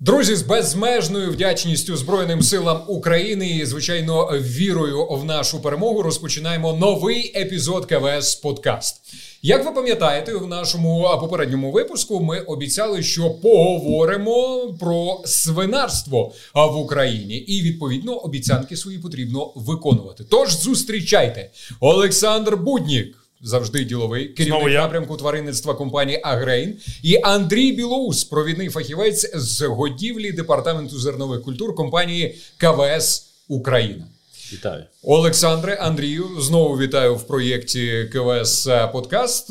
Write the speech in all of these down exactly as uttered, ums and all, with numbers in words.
Друзі, з безмежною вдячністю Збройним силам України і, звичайно, вірою в нашу перемогу розпочинаємо новий епізод КВС Подкаст. Як ви пам'ятаєте, в нашому попередньому випуску ми обіцяли, що поговоримо про свинарство в Україні. І, відповідно, обіцянки свої потрібно виконувати. Тож зустрічайте Олександр Буднік, завжди діловий, керівник напрямку тваринництва компанії «Агрейн», і Андрій Білоус, провідний фахівець з годівлі департаменту зернових культур компанії КВС Україна. Вітаю. Олександре, Андрію, знову вітаю в проєкті КВС Подкаст.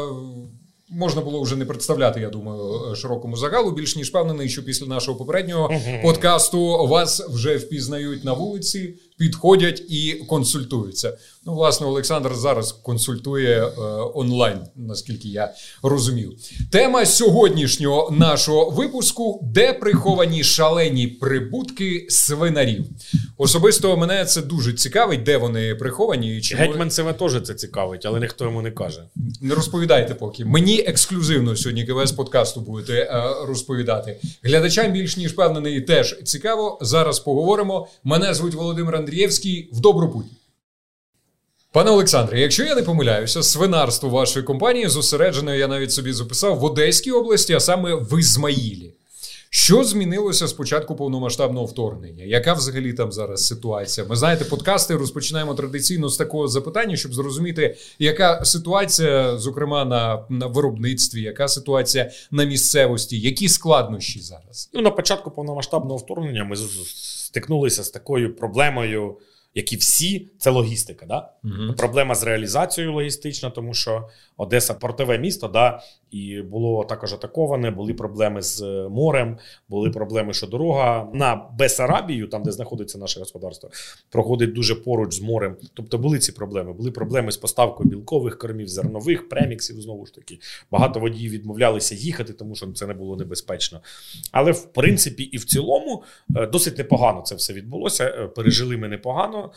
Можна було вже не представляти, я думаю, широкому загалу. Більш ніж впевнений, що після нашого попереднього подкасту вас вже впізнають на вулиці, підходять і консультуються. Ну, власне, Олександр зараз консультує е, онлайн, наскільки я розумів. Тема сьогоднішнього нашого випуску – де приховані шалені прибутки свинарів. Особисто мене це дуже цікавить, де вони приховані. Чому... Гетьманцеве теж це цікавить, але ніхто йому не каже. Не розповідайте поки. Мені ексклюзивно сьогодні КВС подкасту будете е, розповідати. Глядачам більш ніж впевнений теж цікаво. Зараз поговоримо. Мене звуть Володимир Андрієвський. В добру путь. Пане Олександре, якщо я не помиляюся, свинарство вашої компанії зосереджено, я навіть собі записав, в Одеській області, а саме в Ізмаїлі. Що змінилося з початку повномасштабного вторгнення? Яка взагалі там зараз ситуація? Ми, знаєте, подкасти розпочинаємо традиційно з такого запитання, щоб зрозуміти, яка ситуація, зокрема, на, на виробництві, яка ситуація на місцевості, які складнощі зараз? Ну, на початку повномасштабного вторгнення ми стикнулися з такою проблемою, як і всі, це логістика. Да? Угу. Проблема з реалізацією логістична, тому що Одеса – портове місто, да? І було також атаковане, були проблеми з морем, були проблеми, що дорога на Бессарабію, там, де знаходиться наше господарство, проходить дуже поруч з морем. Тобто були ці проблеми. Були проблеми з поставкою білкових кормів, зернових, преміксів, знову ж таки. Багато водіїв відмовлялися їхати, тому що це не було небезпечно. Але, в принципі, і в цілому, досить непогано це все відбулося. Пережили ми непогано.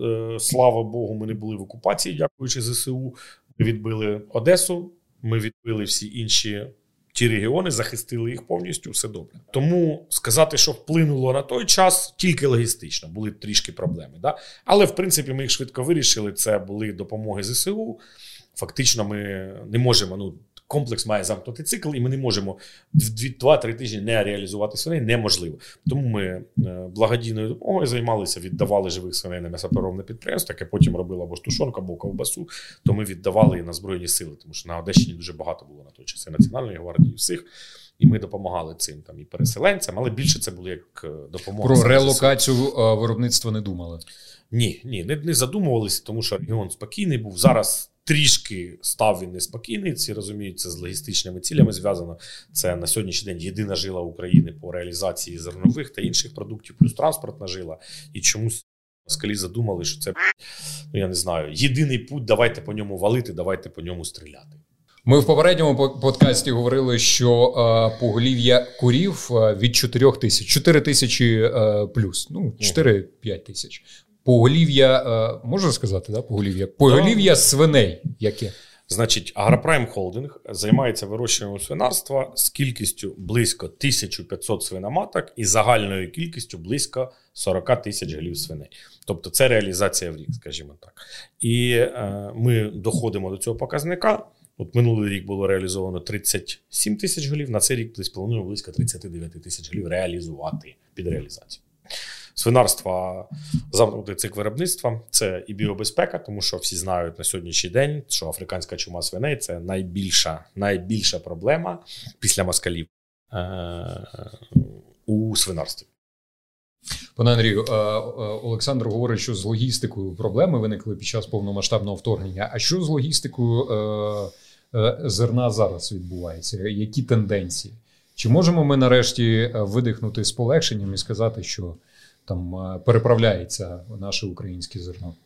Слава Богу, ми не були в окупації, дякуючи ЗСУ. Ми відбили Одесу, ми відбили всі інші ті регіони, захистили їх повністю, все добре. Тому сказати, що вплинуло на той час, тільки логістично, були трішки проблеми. Да? Але, в принципі, ми їх швидко вирішили, це були допомоги ЗСУ. Фактично ми не можемо, ну, комплекс має замкнутий цикл, і ми не можемо два-три тижні не реалізувати свиней, неможливо. Тому ми благодійною допомогою займалися, віддавали живих свиней на м'ясопереробне підприємство, яке потім робило або штушонку, або ковбасу, то ми віддавали на Збройні сили, тому що на Одещині дуже багато було на той час і Національної гвардії, і всіх, і ми допомагали цим там і переселенцям, але більше це було як допомога. Про релокацію виробництва не думали? Ні, ні, не, не задумувалися, тому що регіон спокійний був. Зараз трішки став він неспокійний, ці розуміють, це з логістичними цілями зв'язано. Це на сьогоднішній день єдина жила України по реалізації зернових та інших продуктів, плюс транспортна жила. І чомусь москалі задумали, що це, ну я не знаю, єдиний путь, давайте по ньому валити, давайте по ньому стріляти. Ми в попередньому подкасті говорили, що е, поголів'я курів від чотирьох тисяч, чотири тисячі е, плюс, ну чотири-п'ять тисяч. Поголів'я, можна сказати, да, поголів'я? Поголів'я свиней яке? Значить, Агропрайм Холдинг займається вирощуванням свинарства з кількістю близько тисяча п'ятсот свиноматок і загальною кількістю близько сорок тисяч голів свиней. Тобто це реалізація в рік, скажімо так. І е, ми доходимо до цього показника. От минулий рік було реалізовано тридцять сім тисяч голів, на цей рік десь плануємо близько тридцять дев'ять тисяч голів реалізувати під реалізацію. Свинарство, замкнутий цикл виробництва – це і біобезпека, тому що всі знають на сьогоднішній день, що африканська чума свиней – це найбільша, найбільша проблема після москалів е- у свинарстві. Пане Андрію, Олександр говорить, що з логістикою проблеми виникли під час повномасштабного вторгнення. А що з логістикою зерна зараз відбувається? Які тенденції? Чи можемо ми нарешті видихнути з полегшенням і сказати, що там переправляється наше українське зерно?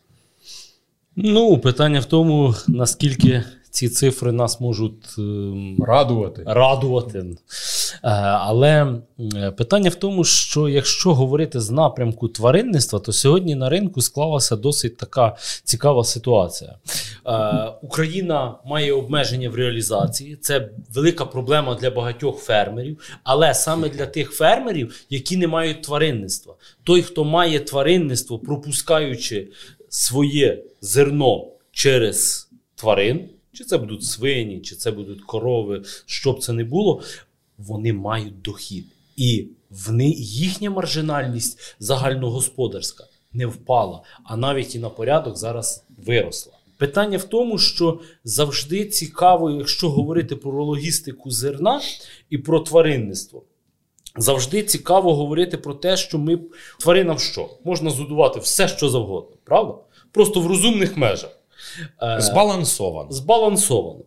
Ну, питання в тому, наскільки ці цифри нас можуть ем, радувати. радувати. Але питання в тому, що якщо говорити з напрямку тваринництва, то сьогодні на ринку склалася досить така цікава ситуація. Україна має обмеження в реалізації, це велика проблема для багатьох фермерів, але саме для тих фермерів, які не мають тваринництва. Той, хто має тваринництво, пропускаючи своє зерно через тварин, чи це будуть свині, чи це будуть корови, що б це не було, вони мають дохід. І в не, їхня маржинальність загальногосподарська не впала, а навіть і на порядок зараз виросла. Питання в тому, що завжди цікаво, якщо говорити про логістику зерна і про тваринництво, завжди цікаво говорити про те, що ми тваринам що? Можна згодувати все, що завгодно, правда? Просто в розумних межах. Збалансовано. Збалансовано.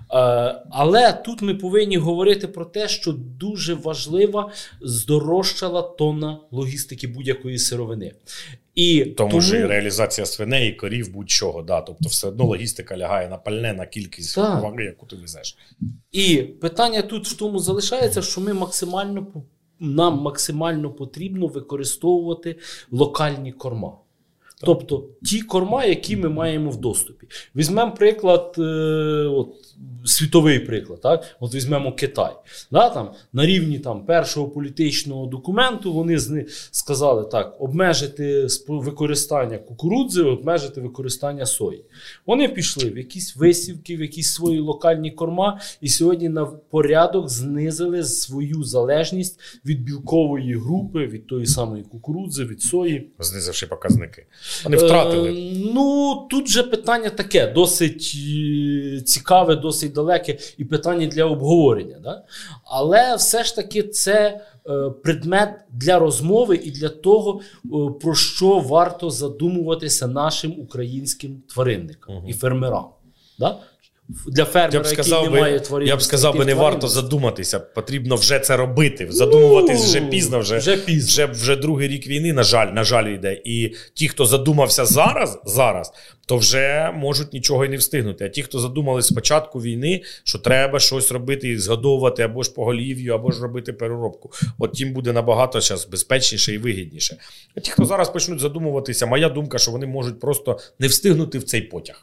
Але тут ми повинні говорити про те, що дуже важлива здорожчала тонна логістики будь-якої сировини. І тому, тому ж і реалізація свиней, корів, будь-чого. Да. Тобто все одно логістика лягає на пальне, на кількість ваги, яку ти везеш. І питання тут в тому залишається, що ми максимально, нам максимально потрібно використовувати локальні корма. Тобто ті корма, які ми маємо в доступі. Візьмемо приклад, е, от, світовий приклад, так? От візьмемо Китай. Да, там, на рівні там, першого політичного документу вони сказали, так, обмежити використання кукурудзи, обмежити використання сої. Вони пішли в якісь висівки, в якісь свої локальні корма, і сьогодні на порядок знизили свою залежність від білкової групи, від тої самої кукурудзи, від сої. Знизивши показники. Вони втратили. Е, ну, тут же питання таке, досить цікаве, досить далеке і питання для обговорення. Да? Але все ж таки це е, предмет для розмови і для того, е, про що варто задумуватися нашим українським тваринникам угу. і фермерам. Да? Для фермера, який не би, має тварин. Я б сказав би, не варто задуматися, потрібно вже це робити. Задумуватись вже пізно, вже, вже, пізно. вже, вже другий рік війни, на жаль, на жаль, йде. І ті, хто задумався зараз, зараз, то вже можуть нічого і не встигнути. А ті, хто задумали з початку війни, що треба щось робити і згодовувати або ж поголів'ю, або ж робити переробку, от тим буде набагато зараз безпечніше і вигідніше. А ті, хто зараз почнуть задумуватися, моя думка, що вони можуть просто не встигнути в цей потяг.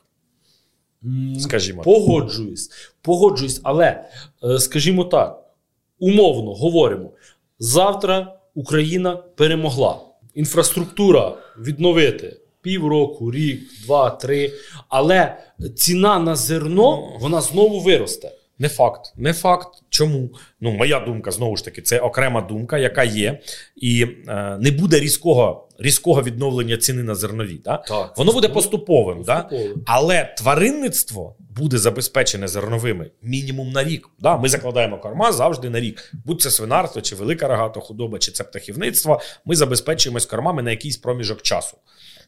Скажімо. Погоджуюсь, погоджуюсь, але, скажімо так, умовно говоримо, завтра Україна перемогла. Інфраструктура відновити півроку, рік, два, три, але ціна на зерно, вона знову виросте. Не факт. Не факт. Чому? Ну, моя думка, знову ж таки, це окрема думка, яка є. І е, не буде різкого, різкого відновлення ціни на зернові. Да? Так, воно буде поступовим. поступовим. Да? Але тваринництво буде забезпечене зерновими мінімум на рік. Да? Ми закладаємо корма завжди на рік. Будь це свинарство, чи велика рогата худоба, чи це птахівництво, ми забезпечуємось кормами на якийсь проміжок часу.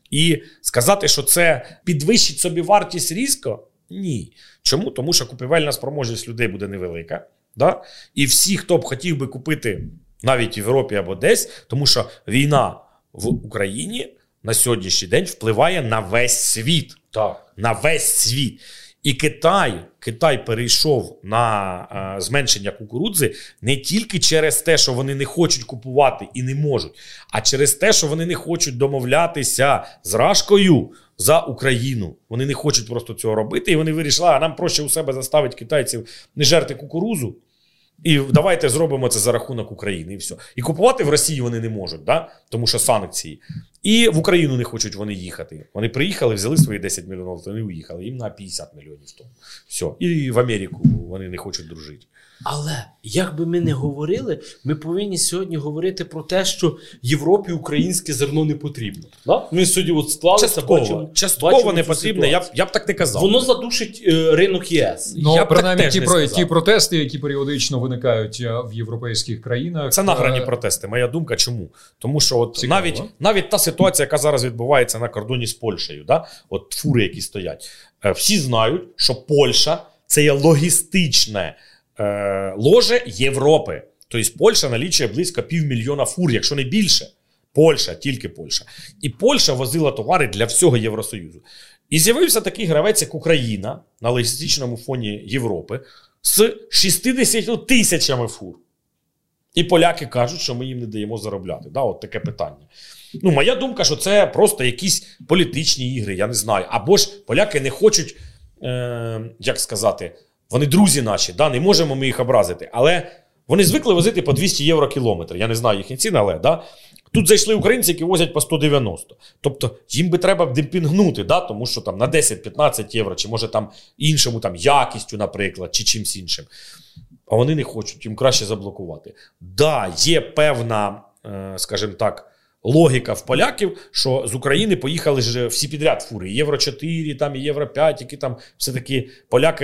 І сказати, що це підвищить собі вартість різко, ні. Чому? Тому що купівельна спроможність людей буде невелика. Да? І всі, хто б хотів би купити навіть в Європі або десь, тому що війна в Україні на сьогоднішній день впливає на весь світ. Так. На весь світ. І Китай, Китай перейшов на а, зменшення кукурудзи не тільки через те, що вони не хочуть купувати і не можуть, а через те, що вони не хочуть домовлятися з Рашкою за Україну. Вони не хочуть просто цього робити, і вони вирішили, а нам проще у себе заставити китайців не жерти кукурудзу, і давайте зробимо це за рахунок України, і все. І купувати в Росії вони не можуть, да? Тому що санкції. І в Україну не хочуть вони їхати. Вони приїхали, взяли свої десять мільйонів, вони уїхали. Їм на п'ятдесят мільйонів тому. Все. І в Америку вони не хочуть дружити. Але, як би ми не говорили, ми повинні сьогодні говорити про те, що Європі українське зерно не потрібно. Да? Ми сьогодні от склалися, частково, бачимо, частково бачимо не потрібно, я б, я б так не казав. Воно задушить е, ринок ЄС. Ну, я принаймні ті, про, ті протести, які періодично виникають в європейських країнах. Це награні протести, моя думка. Чому? Тому що от навіть, навіть та ситуація, яка зараз відбувається на кордоні з Польщею, да? От фури, які стоять, всі знають, що Польща – це є логістичне ложе Європи. Тобто Польща налічує близько півмільйона фур, якщо не більше. Польща, тільки Польща. І Польща возила товари для всього Євросоюзу. І з'явився такий гравець, як Україна, на логістичному фоні Європи, з шістдесятьма тисячами фур. І поляки кажуть, що ми їм не даємо заробляти. Да, от таке питання. Ну, моя думка, що це просто якісь політичні ігри, я не знаю. Або ж поляки не хочуть, е, як сказати, вони друзі наші, да, не можемо ми їх образити. Але вони звикли возити по двісті євро кілометр. Я не знаю їхні ціни, але да. Тут зайшли українці, які возять по сто дев'яносто. Тобто їм би треба демпінгнути, да, тому що там на десять-п'ятнадцять євро, чи може там іншому там якістю, наприклад, чи чимсь іншим. А вони не хочуть, їм краще заблокувати. Да, є певна, е, скажімо так, логіка в поляків, що з України поїхали ж всі підряд фури. Євро чотири, там, і Євро п'ять, які там все-таки поляки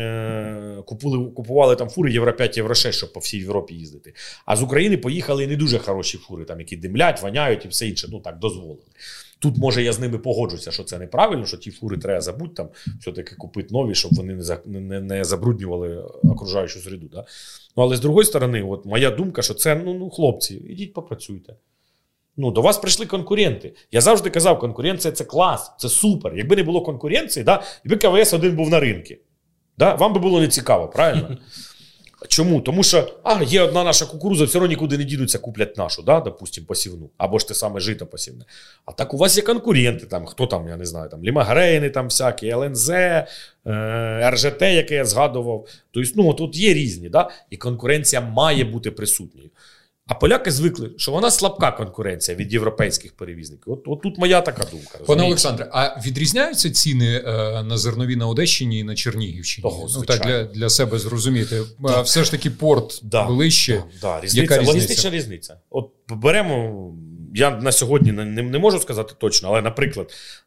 е, купували, купували там фури Євро п'ять, Євро шість, щоб по всій Європі їздити. А з України поїхали не дуже хороші фури, там, які димлять, воняють і все інше. Ну так, дозволили. Тут, може, я з ними погоджуся, що це неправильно, що ті фури треба забути, там, все-таки купити нові, щоб вони не, за, не, не забруднювали окружаючу середу. Да? Ну, але з другої сторони, от моя думка, що це, ну, ну хлопці, ідіть попрацюйте. Ну, до вас прийшли конкуренти. Я завжди казав, конкуренція – це клас, це супер. Якби не було конкуренції, да, якби КВС один був на ринку, да, вам би було не цікаво, правильно? Чому? Тому що, а, є одна наша кукуруза, все одно нікуди не дідуться, куплять нашу, да, допустим, посівну. Або ж те саме жито посівне. А так у вас є конкуренти, там, хто там, я не знаю, там, Лімагрейни, там всякі, Ел Ен Зет, е, Ер Же Те, яке я згадував. Тобто, ну, тут є різні, да, і конкуренція має бути присутньою. А поляки звикли, що вона слабка конкуренція від європейських перевізників. От, от тут моя така думка. Розумієте? Пане Олександре, а відрізняються ціни е, на зернові на Одещині і на Чернігівщині? Того, ну, так, для, для себе зрозуміти. Да. Все ж таки порт да. ближче. Да. Да. Різниця, Яка різниця? логістична різниця. От беремо, я на сьогодні не, не можу сказати точно, але, наприклад,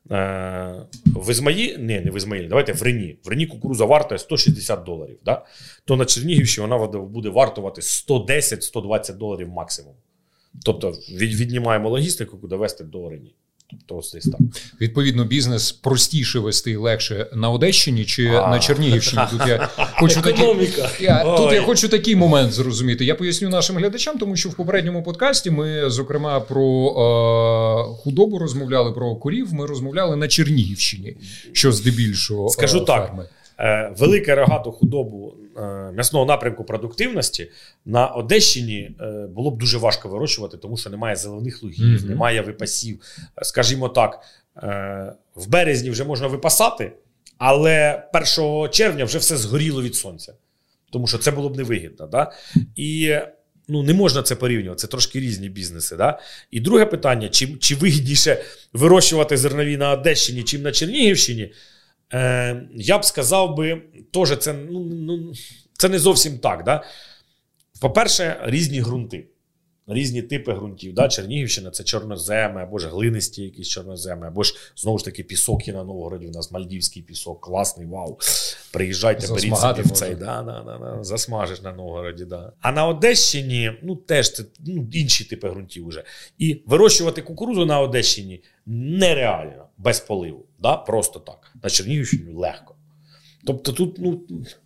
е, в Ізмаїлі, не, не в Ізмаїлі, давайте в Рені. В Рені кукуруза вартує сто шістдесят доларів. Да? То на Чернігівщині вона буде вартувати сто десять - сто двадцять доларів максимум. Тобто від, віднімаємо логістику, куди вести до Рені. Тобто ось десь так. Відповідно, бізнес простіше вести і легше на Одещині чи а. на Чернігівщині? Тут я хочу Економіка. Такі, я, тут я хочу такий момент зрозуміти. Я поясню нашим глядачам, тому що в попередньому подкасті ми, зокрема, про е, худобу розмовляли, про корів, ми розмовляли на Чернігівщині, що здебільшого Скажу е, так, ферми. Е, велике рогату худобу е, м'ясного напрямку продуктивності на Одещині е, було б дуже важко вирощувати, тому що немає зелених лугів, mm-hmm. немає випасів. Скажімо так, е, в березні вже можна випасати, але першого червня вже все згоріло від сонця, тому що це було б невигідно. Да? І ну, не можна це порівнювати, це трошки різні бізнеси. Да? І друге питання, чи, чи вигідніше вирощувати зернові на Одещині, чим на Чернігівщині? Е, я б сказав би, теж це, ну, ну, це не зовсім так. Да? По-перше, різні ґрунти, різні типи ґрунтів. Да? Чернігівщина – це чорноземи, або ж глинисті якісь чорноземи, або ж, знову ж таки, пісок є на Новгороді, у нас мальдівський пісок, класний, вау. Приїжджайте, беріть собі в цей, да, да, да, да, засмажиш на Новгороді. Да. А на Одещині, ну, теж це ну, інші типи ґрунтів вже. І вирощувати кукурудзу на Одещині нереально, без поливу. Да? Просто так. На Чернігівщині легко. Тобто тут ну,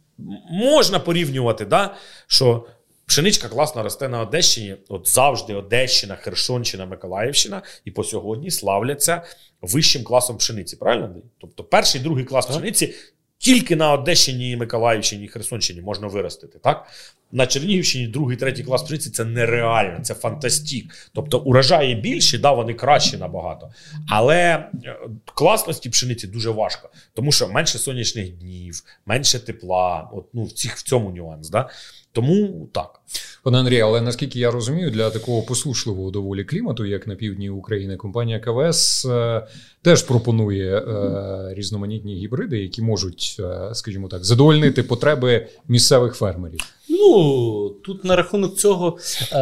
можна порівнювати, да? Що пшеничка класно росте на Одещині. От завжди Одещина, Херсонщина, Миколаївщина і по сьогодні славляться вищим класом пшениці. Правильно? Тобто перший, другий клас пшениці тільки на Одещині, Миколаївщині і Херсонщині можна виростити. Так? На Чернігівщині другий, третій клас пшениці – це нереально, це фантастик. Тобто урожаї більші, да, вони кращі набагато. Але класності пшениці дуже важко, тому що менше сонячних днів, менше тепла, от, ну, в, цих, в цьому нюанс. Да? Тому так. Пане Андрію, але наскільки я розумію, для такого послушливого доволі клімату, як на півдні України, компанія КВС е, теж пропонує е, різноманітні гібриди, які можуть, е, скажімо так, задовольнити потреби місцевих фермерів. Ну, тут на рахунок цього,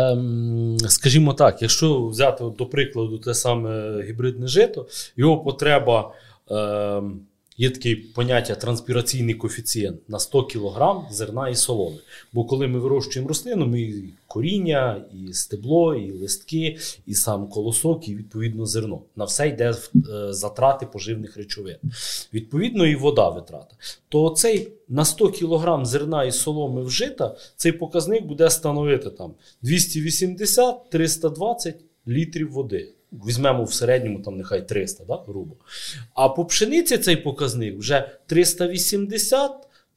ем, скажімо так, якщо взяти до прикладу те саме гібридне жито, його потреба, ем, є таке поняття транспіраційний коефіцієнт на сто кілограм зерна і соломи. Бо коли ми вирощуємо рослину, ми і коріння, і стебло, і листки, і сам колосок, і відповідно зерно. На все йде затрати поживних речовин. Відповідно і вода витрата. То цей на сто кілограм зерна і соломи вжита, цей показник буде становити там двісті вісімдесят - триста двадцять літрів води. Візьмемо в середньому, там нехай триста, да, грубо. А по пшениці цей показник вже триста вісімдесят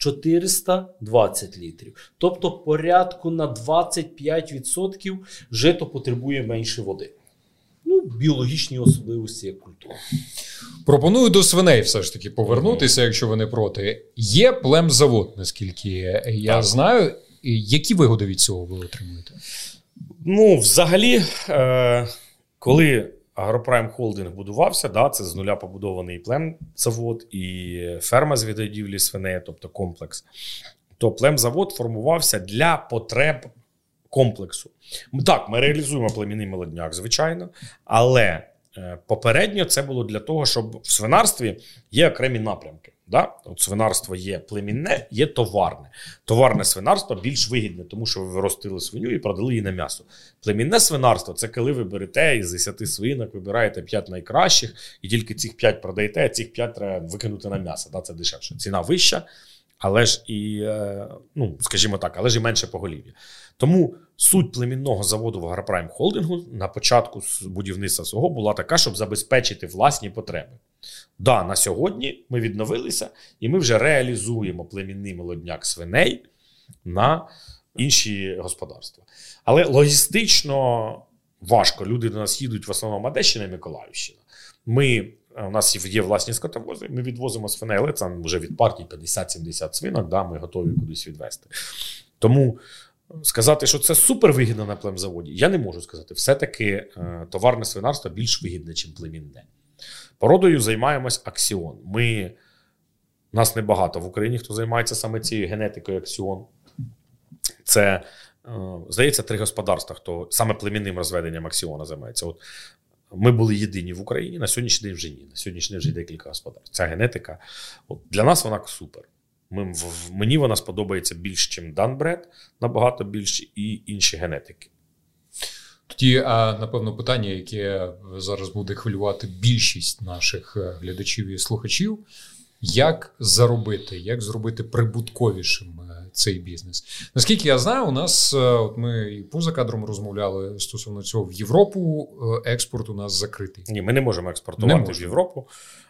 чотириста двадцять літрів. Тобто порядку на двадцять п'ять відсотків жито потребує менше води. Ну, біологічні особливості як культури. Пропоную до свиней все ж таки повернутися, mm-hmm. якщо ви не проти. Є племзавод, наскільки я так. знаю. Які вигоди від цього ви отримуєте? Ну, взагалі, е- коли Агропрайм Холдинг будувався, да, це з нуля побудований племзавод і ферма з відгодівлі свиней, тобто комплекс, то племзавод формувався для потреб комплексу. Так, ми реалізуємо племінний молодняк, звичайно, але е, попередньо це було для того, щоб в свинарстві є окремі напрямки. Да? От свинарство є племінне, є товарне. Товарне свинарство більш вигідне, тому що ви виростили свиню і продали її на м'ясо. Племінне свинарство – це коли ви берете із десяти свинок, вибираєте п'ять найкращих, і тільки цих п'ять продаєте, а цих п'ять треба викинути на м'ясо. Да? Це дешевше. Ціна вища, але ж і, ну, скажімо так, але ж і менше поголів'я. Тому суть племінного заводу в Агропрайм Холдингу на початку будівництва свого була така, щоб забезпечити власні потреби. Да, на сьогодні ми відновилися, і ми вже реалізуємо племінний молодняк свиней на інші господарства. Але логістично важко. Люди до нас їдуть в основному Одещина і Миколаївщина. Ми, у нас є власні скотовози, ми відвозимо свиней, але це вже від партії п'ятдесят-сімдесят свинок, да, ми готові кудись відвезти. Тому сказати, що це супервигідно на племзаводі, я не можу сказати. Все-таки е, товарне свинарство більш вигідне, ніж племінне. Породою займаємось Аксіон. Ми, нас небагато в Україні, хто займається саме цією генетикою Аксіон. Це, е, здається, три господарства, хто саме племінним розведенням Аксіона займається. От ми були єдині в Україні, на сьогоднішній день вже ні. На сьогоднішній день вже декілька господарств. Ця генетика, от, для нас вона супер. Ми, в, мені вона сподобається більш, ніж Данбред, набагато більше, і інші генетики. Тоді, напевно, питання, яке зараз буде хвилювати більшість наших глядачів і слухачів, як заробити, як зробити прибутковішим цей бізнес. Наскільки я знаю, у нас, от ми і поза кадром розмовляли стосовно цього, в Європу експорт у нас закритий. Ні, ми не можемо експортувати не можемо. в Європу.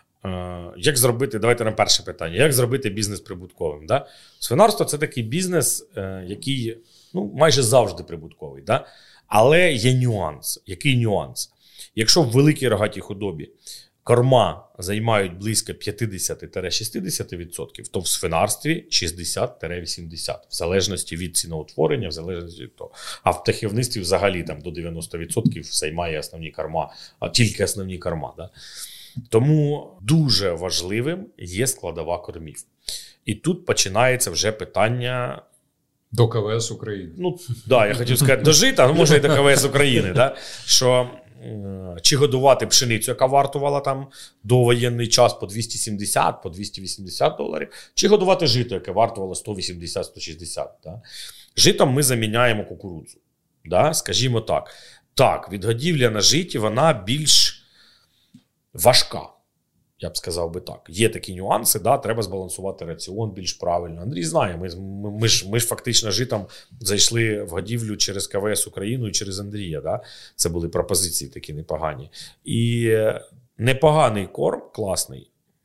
Як зробити, давайте на перше питання, як зробити бізнес прибутковим? Да? Свинарство – це такий бізнес, який, ну, майже завжди прибутковий. Да? Але є нюанс. Який нюанс? Якщо в великій рогатій худобі корма займають близько п'ятдесят-шістдесят відсотків, то в свинарстві шістдесят-вісімдесят відсотків, в залежності від ціноутворення, в залежності від того. А в птахівництві взагалі там до дев'яносто відсотків займає основні корма, а тільки основні корма. Да? Тому дуже важливим є складова кормів. І тут починається вже питання до КВС України. Ну, так, да, я хотів сказати до жита, ну, може і до КВС України, да? Що е, чи годувати пшеницю, яка вартувала там довоєнний час по двісті сімдесят, по двісті вісімдесят доларів, чи годувати жито, яке вартувало сто вісімдесят - сто шістдесят. Да? Житом ми заміняємо кукурудзу. Да? Скажімо так. Так, відгодівля на житі, вона більш важка. Я б сказав би так. Є такі нюанси, да, треба збалансувати раціон більш правильно. Андрій знає, ми, ми, ми, ж, ми ж фактично житом зайшли в годівлю через КВС Україну і через Андрія. Да? Це були пропозиції такі непогані. І непоганий корм, класний.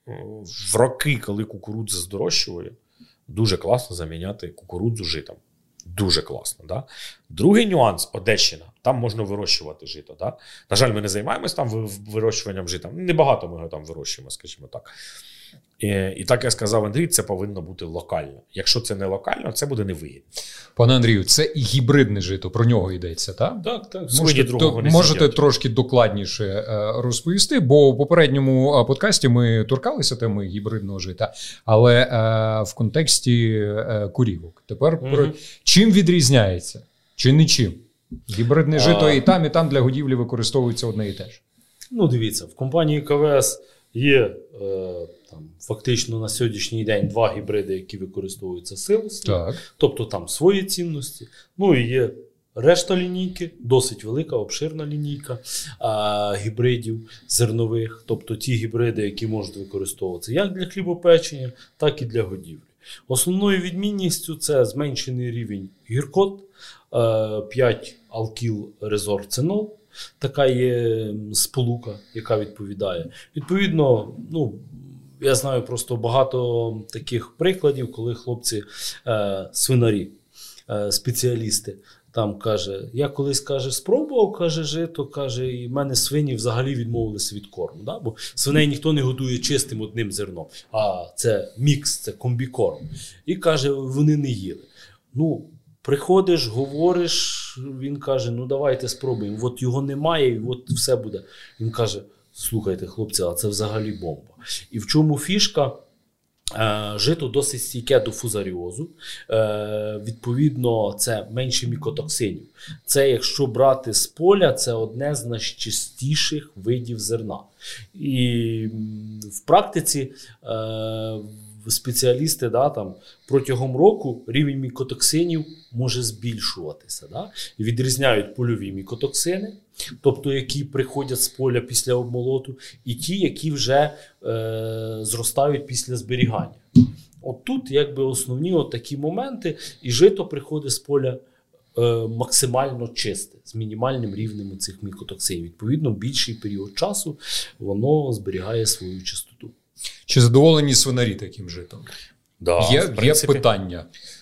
В роки, коли кукурудза здорожчує, дуже класно заміняти кукурудзу житом. Дуже класно. Да? Другий нюанс – Одещина. Там можна вирощувати жито. Да? На жаль, ми не займаємося там вирощуванням жита. Небагато ми його там вирощуємо, скажімо так. І, і так я сказав Андрій, це повинно бути локально. Якщо це не локально, це буде невигідно. Пане Андрію, це і гібридне жито, про нього йдеться, так? Так, так. Можете, то, можете трошки докладніше розповісти, бо в попередньому подкасті ми торкалися теми гібридного жита, але е, в контексті е, курівок. Тепер угу. про чим відрізняється? Чи нічим? Гібридне а... жито і там, і там для годівлі використовується одне і те ж. Ну, дивіться, в компанії КВС є е, там, фактично на сьогоднішній день два гібриди, які використовуються силосом. Тобто там свої цінності. Ну і є решта лінійки, досить велика, обширна лінійка е, гібридів зернових. Тобто ті гібриди, які можуть використовуватися як для хлібопечення, так і для годівлі. Основною відмінністю це зменшений рівень гіркот, п'ять алкіл резорцинол. Така є сполука, яка відповідає. Відповідно, ну, я знаю просто багато таких прикладів, коли хлопці е, свинарі, е, спеціалісти, там каже, я колись, каже, спробував, каже, жито, каже, і в мене свині взагалі відмовилися від корму. Да? Бо свиней ніхто не годує чистим одним зерном, а це мікс, це комбікорм. І каже, вони не їли. Ну, приходиш, говориш, він каже, ну давайте спробуємо. От його немає, і от все буде. Він каже, слухайте, хлопці, а це взагалі бомба. І в чому фішка? Жито досить стійке до фузаріозу, відповідно, це менше мікотоксинів. Це, якщо брати з поля, це одне з найчистіших видів зерна. І в практиці спеціалісти, да, там, протягом року рівень мікотоксинів може збільшуватися. Да? І відрізняють польові мікотоксини, тобто які приходять з поля після обмолоту, і ті, які вже е, зростають після зберігання. От тут якби основні от такі моменти, і жито приходить з поля е, максимально чисте, з мінімальним рівнем цих мікотоксинів. Відповідно, більший період часу воно зберігає свою чистоту. Чи задоволені свинарі таким житом? Да, є, принципі, є питання.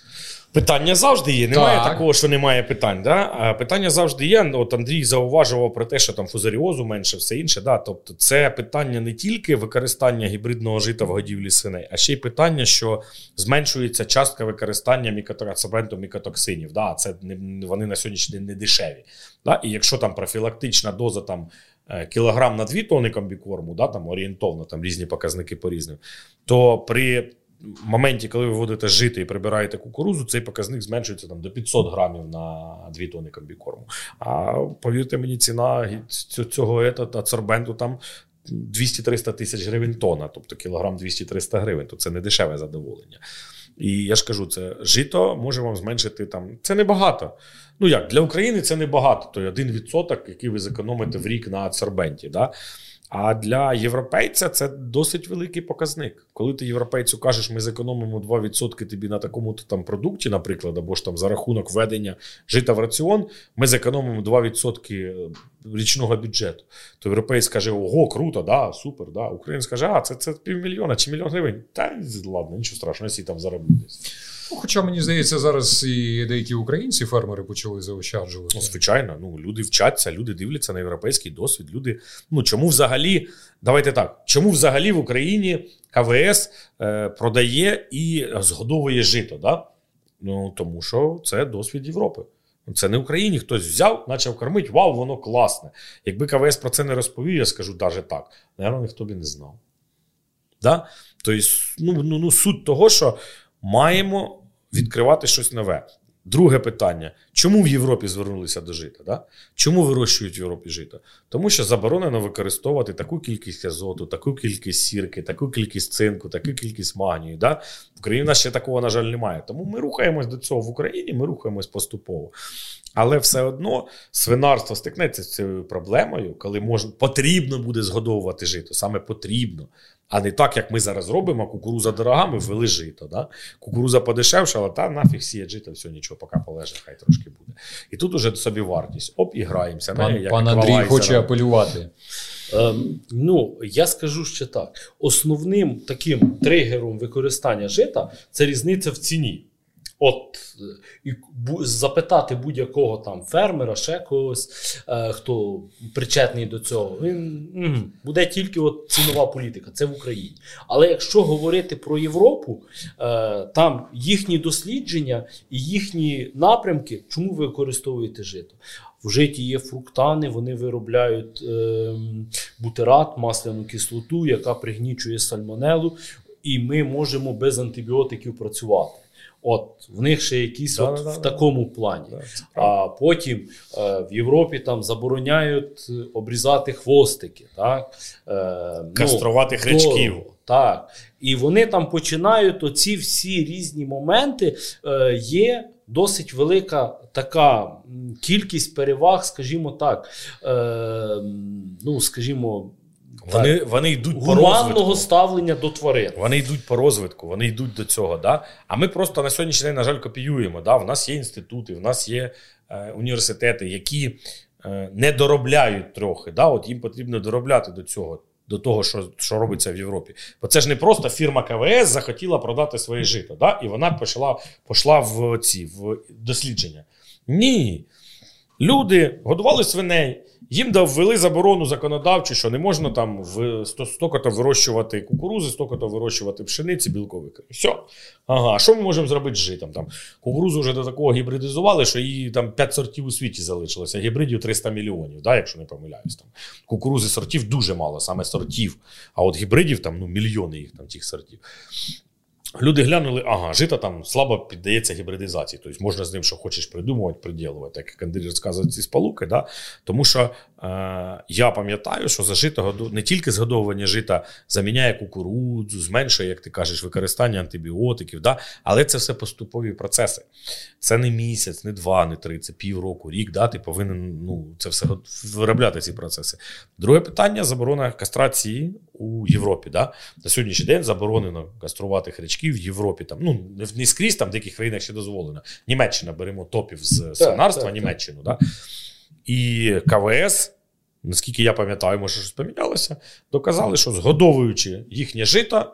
Питання завжди є. Немає так. такого, що немає питань. Да? Питання завжди є. От Андрій зауважував про те, що там фузаріозу менше, все інше. Да? Тобто це питання не тільки використання гібридного жита в годівлі свиней, а ще й питання, що зменшується частка використання мікотоксибенту мікотоксинів. Да? Це не, вони на сьогоднішній день не дешеві. Да? І якщо там профілактична доза там, кілограм на дві тонни комбікорму, да, там орієнтовно, там різні показники по різним, то при моменті, коли ви вводите жито і прибираєте кукурудзу, цей показник зменшується там, до п'ятсот грамів на дві тонни комбікорму. А повірте мені, ціна цього ацорбенту там двісті-триста тисяч гривень тонна, тобто кілограм двісті-триста гривень, то це не дешеве задоволення. І я ж кажу, це жито може вам зменшити там, це небагато. Ну як, для України це небагато, то один відсоток, який ви зекономите в рік на ацорбенті, да? А для європейця це досить великий показник. Коли ти європейцю кажеш, ми зекономимо два відсотки тобі на такому-то там продукті, наприклад, або ж там за рахунок введення жита в раціон, ми зекономимо два відсотки річного бюджету. То європейць каже, ого, круто, да, супер, да. Українець каже, а, це, це півмільйона чи мільйон гривень. Та ладно, нічого страшного, всі там зароблять. Ну, хоча, мені здається, зараз і деякі українці, фермери, почали заощаджувати. Ну, звичайно, ну, люди вчаться, люди дивляться на європейський досвід, люди, ну, чому взагалі, давайте так, чому взагалі в Україні КВС е, продає і згодовує жито, да? Ну, тому що це досвід Європи. Це не в Україні, хтось взяв, почав кормити, вау, воно класне. Якби КВС про це не розповів, я скажу навіть так, наверное, ніхто б і не знав. Да? Тобто, ну, ну, ну, суть того, що маємо відкривати щось нове. Друге питання. Чому в Європі звернулися до жита? Да? Чому вирощують в Європі жита? Тому що заборонено використовувати таку кількість азоту, таку кількість сірки, таку кількість цинку, таку кількість магнію. Да? В Україні в нас ще такого, на жаль, немає. Тому ми рухаємось до цього в Україні, ми рухаємось поступово. Але все одно свинарство стикнеться з цією проблемою, коли можна, потрібно буде згодовувати жито. Саме потрібно. А не так, як ми зараз робимо, кукуруза дорога, ми ввели жито. Да? Кукуруза подешевшала, та нафіг сіє жито, все, нічого, поки полежить, хай трошки буде. І тут уже собі вартість. Оп, і граємося. Пан, не, пан Андрій хоче апелювати. Ем, ну, я скажу ще так. Основним таким тригером використання жита – це різниця в ціні. От, і бу, запитати будь-якого там фермера, ще когось, е, хто причетний до цього, він м, буде тільки от цінова політика, це в Україні. Але якщо говорити про Європу, е, там їхні дослідження і їхні напрямки, чому ви використовуєте жито? В житі є фруктани, вони виробляють е, бутерат, масляну кислоту, яка пригнічує сальмонелу, і ми можемо без антибіотиків працювати. От, в них ще якісь да, от да, в да, такому плані. Да, а потім е, в Європі там забороняють обрізати хвостики, так? Е, Каструвати ну, хрячків. То, так. І вони там починають оці всі різні моменти. Е, є досить велика така кількість переваг, скажімо так, е, ну, скажімо, Вони, вони йдуть по гуманного розвитку. ставлення до тварин. Вони йдуть по розвитку, вони йдуть до цього. Да? А ми просто на сьогоднішній день, на жаль, копіюємо. Да? В нас є інститути, в нас є е, університети, які е, не доробляють трохи. Да? От їм потрібно доробляти до цього. до того, що, що робиться в Європі. Бо це ж не просто фірма КВС захотіла продати своє жито, да? І вона пішла, пішла в ці в дослідження. Ні. Люди годували свиней, їм ввели заборону законодавчу, що не можна там в столько-то вирощувати кукурузи, столько-то вирощувати пшениці, білкових. Все. Ага, що ми можемо зробити з житом? Там кукурузу вже до такого гібридизували, що її там п'ять сортів у світі залишилося, гібридів триста мільйонів, да, якщо не помиляюсь. Там. Кукурузи сортів дуже мало, саме сортів, а от гібридів там ну, мільйони їх там тих сортів. Люди глянули, ага, жито там слабо піддається гібридизації, тобто можна з ним, що хочеш придумувати, приділувати, як Андрій розказує ці сполуки, да? Тому що е, я пам'ятаю, що за жито, не тільки згодовування жита заміняє кукурудзу, зменшує, як ти кажеш, використання антибіотиків, да? Але це все поступові процеси. Це не місяць, не два, не три, це півроку, рік, да? Ти повинен ну, це все виробляти, ці процеси. Друге питання – заборона кастрації у Європі. Да? На сьогоднішній день заборонено каструвати хрячків в Європі. Там, ну, не скрізь, там в деяких країнах ще дозволено. Німеччина, беремо топів з свинарства, Німеччину. Да? І КВС, наскільки я пам'ятаю, може щось помінялося, доказали, що згодовуючи їхнє жито,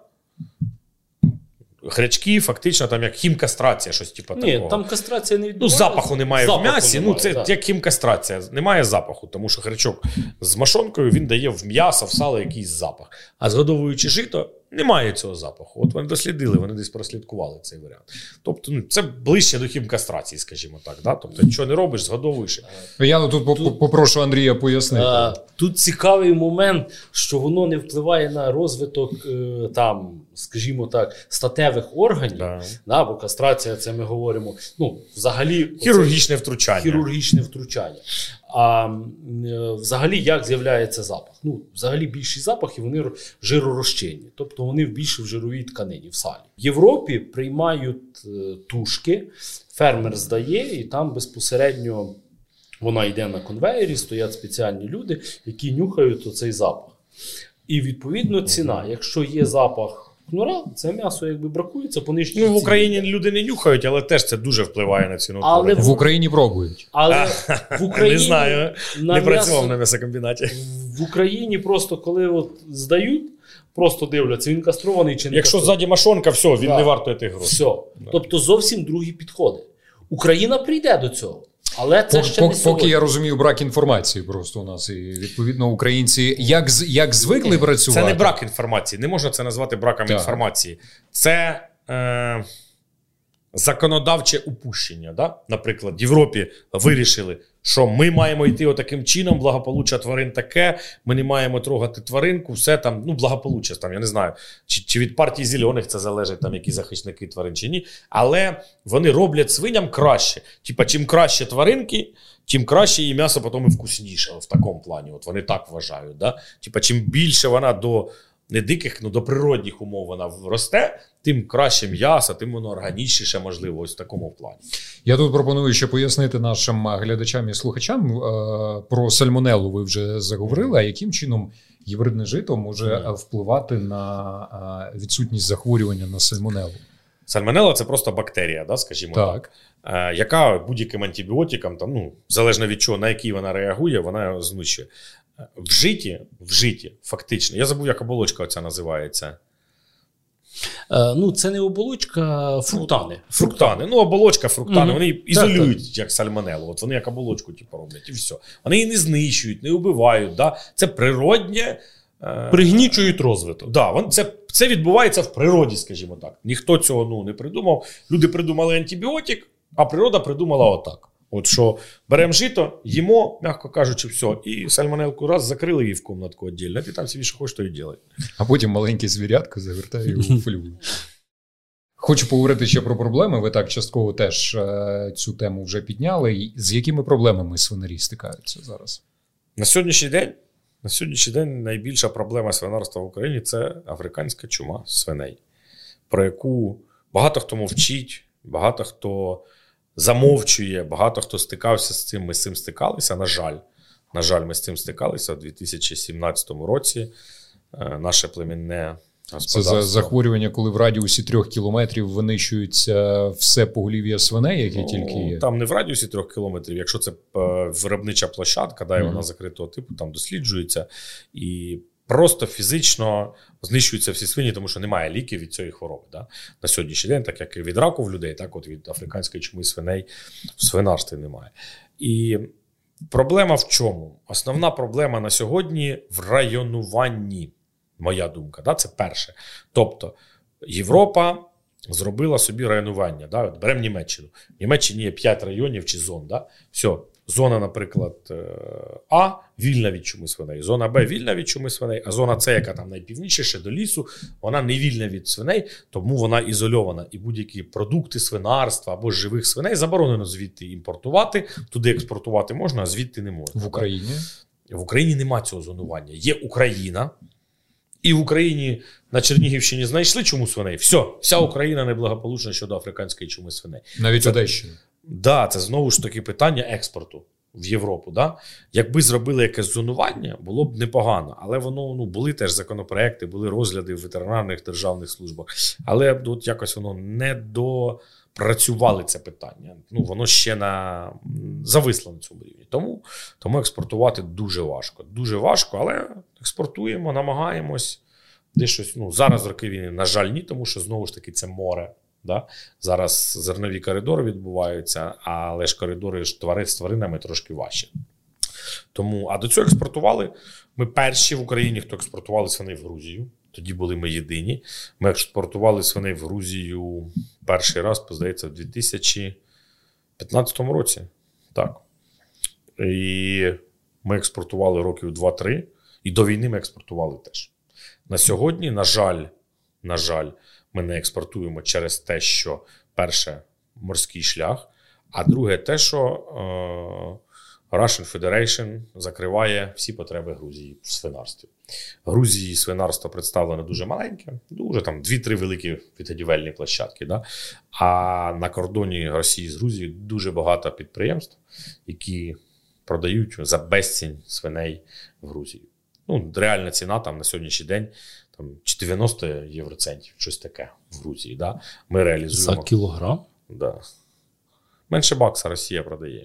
хрячки фактично там як хімкастрація, щось типу такого. Ні, там кастрація не відбувається. Ну, запаху немає запаху в м'ясі, немає, ну це так. Як хімкастрація. Немає запаху, тому що хрячок з мошонкою, він дає в м'ясо, в сало якийсь запах. А згодовуючи жито, немає цього запаху. От вони дослідили, вони десь прослідкували цей варіант. Тобто, ну, це ближче до хімкастрації, скажімо так. Да? Тобто, нічого не робиш, згодовуєш. Я тут, тут попрошу Андрія пояснити. А, тут цікавий момент, що воно не впливає на розвиток, там, скажімо так, статевих органів. Да. Да, бо кастрація, це ми говоримо, ну, взагалі... Хірургічне втручання. Хірургічне втручання. А взагалі, як з'являється запах? Ну, взагалі, більші запахи, вони жиророзчинні. Тобто, вони більше в жировій тканині, в салі. В Європі приймають тушки, фермер здає, і там безпосередньо вона йде на конвеєрі, стоять спеціальні люди, які нюхають оцей запах. І, відповідно, ціна. Якщо є запах кнура, це м'ясо якби бракується по нижній ціні. Ну, в Україні люди не нюхають, але теж це дуже впливає на ціну. Але в Україні пробують. Але в Україні... Не знаю, не працював на м'ясокомбінаті. В Україні просто, коли от здають, просто дивляться, він кастрований чи не Якщо кастрований. ззаді мошонка, все, він да. не вартує тих грошей. Все. Да. Тобто зовсім другі підходи. Україна прийде до цього. Але це Пок, ще пок, не сьогодні. Поки я розумію, брак інформації просто у нас. І, відповідно, українці як, як звикли працювати... Це не брак інформації. Не можна це назвати браком так. інформації. Це е, законодавче упущення. Да? Наприклад, в Європі вирішили, що ми маємо йти отаким чином, благополуччя тварин таке, ми не маємо трогати тваринку, все там, ну, благополуччя, там, я не знаю, чи, чи від партії зелених це залежить, там, які захисники тварин, чи ні, але вони роблять свиням краще. Типа, чим краще тваринки, тим краще і м'ясо потім і вкусніше, в такому плані, от вони так вважають, да? Типа, чим більше вона до не диких, ну до природних умов вона росте, тим краще м'ясо, тим воно органічніше, можливо, ось в такому плані. Я тут пропоную ще пояснити нашим глядачам і слухачам е, про сальмонелу ви вже заговорили, а яким чином гібридне жито може mm. впливати на е, відсутність захворювання на сальмонелу? Сальмонелла – це просто бактерія, да, скажімо так, так е, яка будь-яким антибіотиком, там, ну, залежно від чого, на який вона реагує, вона його знищує. В житі, в житі, фактично, я забув, як оболочка оця називається. Е, ну, це не оболочка, фруктани. Фруктани. Ну, оболочка, фруктани. Mm-hmm. Вони ізолюють, так, так. як сальмонелу. От вони як оболочку типу, роблять, і все. Вони її не знищують, не вбивають. Да? Це природнє... Е... Пригнічують розвиток. Да, вон, це, це відбувається в природі, скажімо так. Ніхто цього ну, не придумав. Люди придумали антибіотик, а природа придумала отак. От що беремо жито, їмо, м'яко кажучи, все, і сальмонелку раз закрили її в комнатку віддільно, ти там собі що хочеш, то і ділай. А потім маленьке звірятко завертає його у фольгу. Хочу поговорити ще про проблеми. Ви так частково теж е, цю тему вже підняли. З якими проблемами свинарі стикаються зараз? На сьогоднішній день, на сьогоднішній день найбільша проблема свинарства в Україні – це африканська чума свиней, про яку багато хто мовчить, багато хто замовчує, багато хто стикався з цим, ми з цим стикалися, на жаль. На жаль, ми з цим стикалися в дві тисячі сімнадцятому році. Е, наше племінне господарство. Це захворювання, коли в радіусі трьох кілометрів винищується все поголів'я свиней, яке ну, тільки є? Там не в радіусі трьох кілометрів, якщо це виробнича площадка, да, і mm-hmm. вона закритого типу, там досліджується, і просто фізично знищуються всі свині, тому що немає ліків від цієї хвороби. Да? На сьогоднішній день, так як і від раку в людей, так от від африканської чуми свиней в свинарстві немає. І проблема в чому? Основна проблема на сьогодні в районуванні, моя думка. Да? Це перше. Тобто Європа зробила собі районування. Да? От беремо Німеччину. В Німеччині є п'ять районів чи зон. Да? Все. Зона, наприклад, А вільна від чуми свиней, зона Б вільна від чуми свиней, а зона С, яка там найпівнічніше до лісу, вона не вільна від свиней, тому вона ізольована. І будь-які продукти свинарства або живих свиней заборонено звідти імпортувати, туди експортувати можна, а звідти не можна. В Україні? В Україні нема цього зонування. Є Україна, і в Україні на Чернігівщині знайшли чуму свиней. Все, вся Україна неблагополучна щодо африканської чуми свиней. Навіть Одещина. Да, це знову ж таки питання експорту в Європу. Да? Якби зробили якесь зонування, було б непогано. Але воно, ну, були теж законопроекти, були розгляди в ветеринарних державних службах. Але от якось воно не допрацювали це питання. Ну, воно ще на зависло на цьому рівні. Тому, тому експортувати дуже важко. Дуже важко, але експортуємо, намагаємось. Десь щось, ну, зараз роки війни, на жаль, ні, тому що знову ж таки це море. Да? Зараз зернові коридори відбуваються, але ж коридори ж твари з тваринами трошки важче. Тому, а до цього експортували. Ми перші в Україні, хто експортували свиней в Грузію. Тоді були ми єдині. Ми експортували свиней в Грузію перший раз, здається, в дві тисячі п'ятнадцятому році. Так. І ми експортували років два-три. І до війни ми експортували теж. На сьогодні, на жаль, на жаль, ми не експортуємо через те, що, перше, морський шлях, а друге те, що е, Russian Federation закриває всі потреби Грузії в свинарстві. Грузії свинарство представлено дуже маленьке, дуже там дві-три великі відгодівельні площадки. Да? А на кордоні Росії з Грузією дуже багато підприємств, які продають за безцінь свиней в Грузію. Ну, реальна ціна там на сьогоднішній день там дев'яносто євроцентів, щось таке в Грузії. Да? Ми реалізуємо. За кілограм? Да. Менше бакса Росія продає.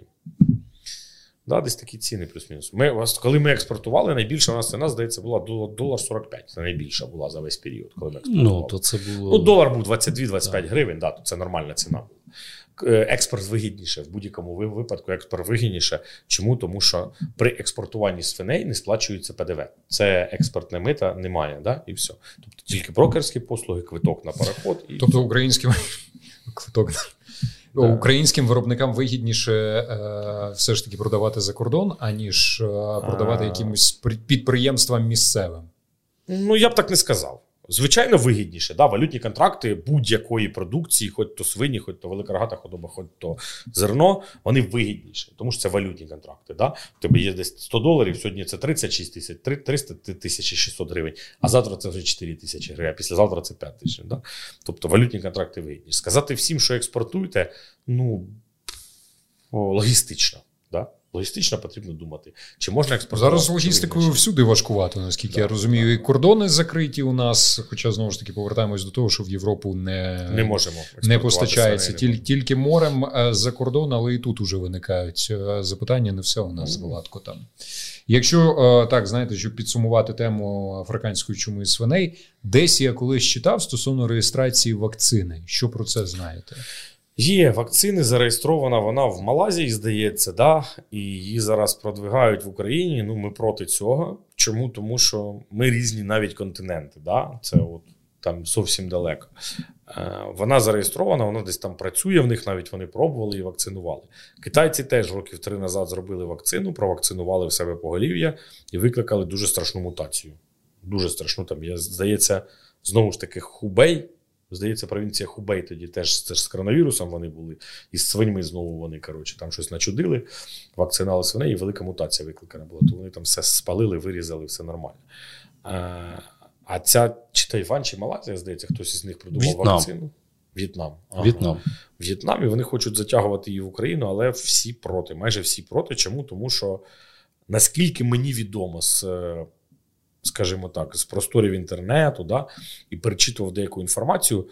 Да, десь такі ціни плюс-мінус. Ми, коли ми експортували, найбільша у нас ціна, здається, була долар сорок п'ять. Це найбільша була за весь період, коли ми експортували. Ну, то це було... Ну, долар був двадцять дві - двадцять п'ять гривень, да, то це нормальна ціна була. Експорт вигідніше, в будь-якому випадку експорт вигідніше. Чому? Тому що при експортуванні свиней не сплачується Пе Де Ве. Це експортне мита немає, да? І все. Тобто тільки брокерські послуги, квиток на пароход. І... Тобто українським квиток. Да. Українським виробникам вигідніше е, все ж таки продавати за кордон, аніж е, продавати а... якимось підприємствам місцевим. Ну, я б так не сказав. Звичайно, вигідніше. Да? Валютні контракти будь-якої продукції, хоч то свині, хоч то велика рогата худоба, хоч то зерно, вони вигідніші, тому що це валютні контракти. Да? У тебе є десь сто доларів, сьогодні це тридцять шість тисяч, триста тисяч шістсот гривень, а завтра це вже чотири тисячі гривень, а післязавтра це п'ять тисяч. Да? Тобто валютні контракти вигідніші. Сказати всім, що експортуєте, ну, логістично. Да? Логістично потрібно думати, чи можна експортувати. Зараз логістикою всюди важкувато, наскільки да, я розумію. Да. І кордони закриті у нас, хоча, знову ж таки, повертаємось до того, що в Європу не, не, можемо не постачається. Тіль, тільки морем за кордон, але і тут уже виникають запитання, не все у нас mm. гладко там. Якщо, так, знаєте, щоб підсумувати тему африканської чуми свиней, десь я колись читав стосовно реєстрації вакцини. Що про це знаєте? Є, вакцини зареєстрована, вона в Малайзії, здається, да? І її зараз продвигають в Україні. Ну, ми проти цього. Чому? Тому що ми різні навіть континенти, да? Це от там зовсім далеко. Е, вона зареєстрована, вона десь там працює, в них навіть вони пробували і вакцинували. Китайці теж років три назад зробили вакцину, провакцинували в себе поголів'я і викликали дуже страшну мутацію. Дуже страшну, там, я, здається, знову ж таки, Хубей, здається, провінція Хубей тоді теж, теж з коронавірусом вони були. І з свиньми знову вони, коротше, там щось начудили, вакцинали свиней, і велика мутація викликана була. То вони там все спалили, вирізали, все нормально. А, а ця чи Тайвань, чи Малайзія, здається, хтось із них придумав В'єтнам. вакцину. В'єтнам. Ага. В'єтнам. В'єтнамі вони хочуть затягувати її в Україну, але всі проти, майже всі проти. Чому? Тому що, наскільки мені відомо з, скажімо так, з просторів інтернету, да, і перечитував деяку інформацію,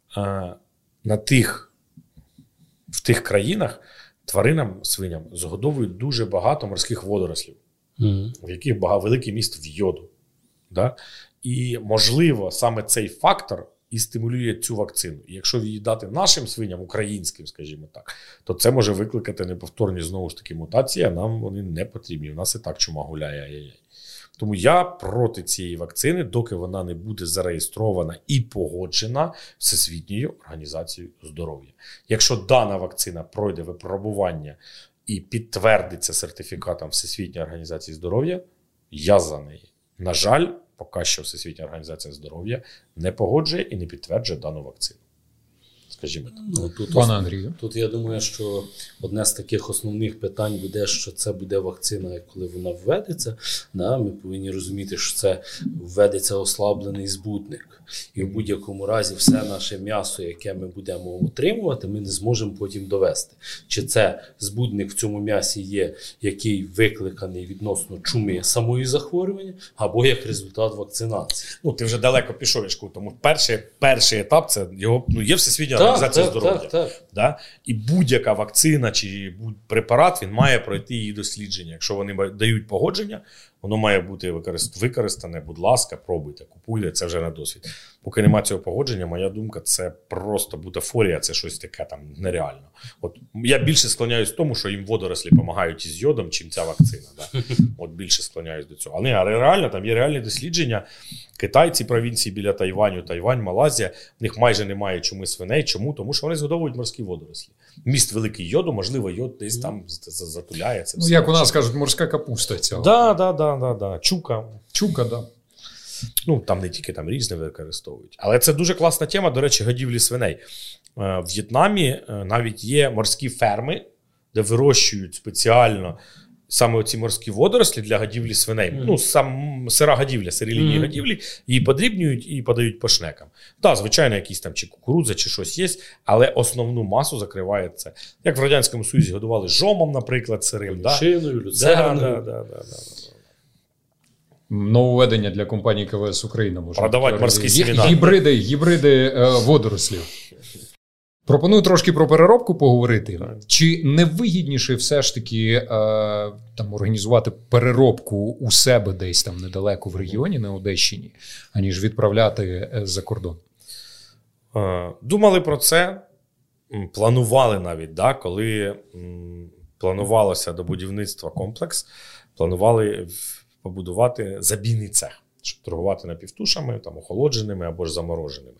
на тих, в тих країнах тваринам, свиням згодовують дуже багато морських водорослів, mm-hmm. в яких багато великий міст в йоду. Да? І, можливо, саме цей фактор і стимулює цю вакцину. І якщо її дати нашим свиням, українським, скажімо так, то це може викликати неповторні, знову ж таки, мутації, а нам вони не потрібні. У нас і так чума гуляє. Ай-яй-яй. Тому я проти цієї вакцини, доки вона не буде зареєстрована і погоджена Всесвітньою організацією здоров'я. Якщо дана вакцина пройде випробування і підтвердиться сертифікатом Всесвітньої організації здоров'я, я за неї. На жаль, поки що Всесвітня організація здоров'я не погоджує і не підтверджує дану вакцину. Скажімо так. Ну, тут, Пане Андрію. Тут я думаю, що одне з таких основних питань буде, що це буде вакцина, коли вона введеться. Да, ми повинні розуміти, що це введеться ослаблений збудник. І в будь-якому разі все наше м'ясо, яке ми будемо отримувати, ми не зможемо потім довести. Чи це збудник в цьому м'ясі є, який викликаний відносно чуми самої захворювання, або як результат вакцинації. Ну, ти вже далеко пішов, Яшку, тому перший, перший етап, це його, ну, є Всесвітня організація так, здоров'я. Так, так. Да? І будь-яка вакцина чи будь-препарат, він має пройти її дослідження. Якщо вони дають погодження, воно має бути використане, будь ласка, пробуйте, купуйте, це вже на досвід. Поки немає цього погодження, моя думка, це просто бутафорія, це щось таке там нереально. От я більше склоняюсь тому, що їм водорослі допомагають із йодом, чим ця вакцина. Да? От більше склоняюсь до цього. Але реально, там є реальні дослідження. Китайці, провінції біля Тайваню, Тайвань, Малайзія, в них майже немає чуми свиней. Чому? Тому що вони згодовують морські водорослі. Міст великий йоду, можливо, йод десь там затуляється. Ну, як у нас кажуть, морська капуста цього. Так, да, да, да, да. Чука. Чука, да. Ну, там не тільки там різне використовують. Але це дуже класна тема, до речі, годівлі свиней. В В'єтнамі навіть є морські ферми, де вирощують спеціально саме оці морські водорослі для годівлі свиней. Mm. Ну, сам сира годівля, сирі лінії mm. годівлі, її подрібнюють і подають по шнекам. Так, звичайно, якісь там чи кукурудза, чи щось є, але основну масу закриває це. Як в Радянському Союзі годували жомом, наприклад, сирим. Шиною, да? люцерною. Да, да, да, да, да. Нововведення для компанії КВС Україна. Може продавати морські семена. Гібриди, гібриди е, водорослів. Пропоную трошки про переробку поговорити. Так. Чи не вигідніше все ж таки е, там, організувати переробку у себе десь там недалеко в регіоні, на Одещині, аніж відправляти за кордон? Е, думали про це, планували навіть, да, коли м, планувалося до будівництва комплекс, планували побудувати забійний цех, щоб торгувати напівтушами, там, охолодженими або ж замороженими.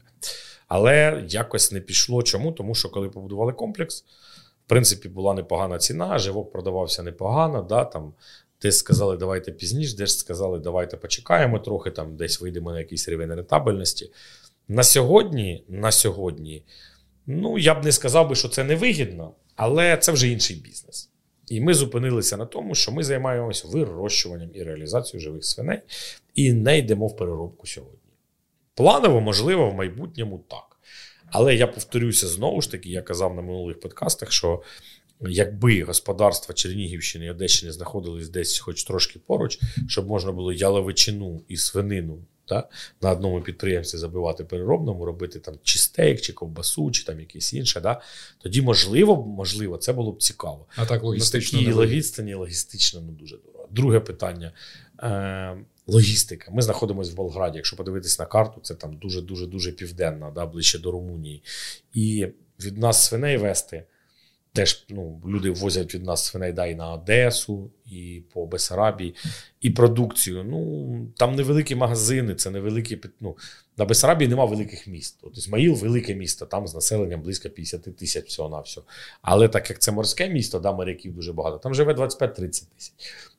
Але якось не пішло. Чому? Тому що коли побудували комплекс, в принципі, була непогана ціна, живок продавався непогано, да, там, десь сказали, давайте пізніше, десь сказали, давайте почекаємо трохи, там, десь вийдемо на якийсь рівень рентабельності. На сьогодні, на сьогодні, ну, я б не сказав би, що це невигідно, але це вже інший бізнес. І ми зупинилися на тому, що ми займаємося вирощуванням і реалізацією живих свиней і не йдемо в переробку сьогодні. Планово, можливо, в майбутньому так. Але я повторюся знову ж таки, я казав на минулих подкастах, що якби господарства Чернігівщини і Одещини знаходились десь хоч трошки поруч, щоб можна було яловичину і свинину, та, на одному підприємстві забивати переробному, робити там чи стейк, чи ковбасу, чи там якесь інше, да, тоді можливо, можливо, це було б цікаво. А так логістично? І логістично, логістично ну, дуже дорого. Друге питання. Е- Логістика. Ми знаходимося в Болграді. Якщо подивитись на карту, це там дуже-дуже-дуже південно, да, ближче до Румунії. І від нас свиней вести, теж ну, люди возять від нас свиней да, і на Одесу, і по Бессарабії, і продукцію. Ну, там невеликі магазини, це невеликі... Ну, на Бессарабії нема великих міст. От Ізмаїл – велике місто, там з населенням близько п'ятдесят тисяч всього-навсього. Але так як це морське місто, да, моряків дуже багато, там живе двадцять п'ять - тридцять тисяч.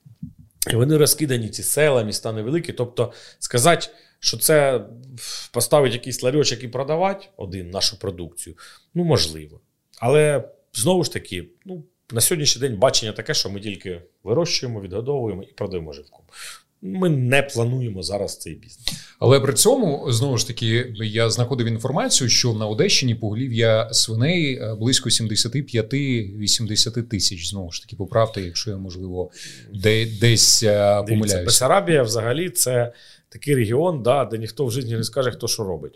І вони розкидані, ці села, міста невеликі. Тобто сказати, що це поставити якийсь ларьочок і продавати один нашу продукцію, ну можливо. Але знову ж таки, ну, на сьогоднішній день бачення таке, що ми тільки вирощуємо, відгодовуємо і продаємо живком. Ми не плануємо зараз цей бізнес. Але при цьому, знову ж таки, я знаходив інформацію, що на Одещині поголів'я свиней близько сімдесят п'ять - вісімдесят тисяч. Знову ж таки, поправте, якщо я, можливо, де, десь помиляюся. Бессарабія взагалі це такий регіон, да, де ніхто в житті не скаже, хто що робить.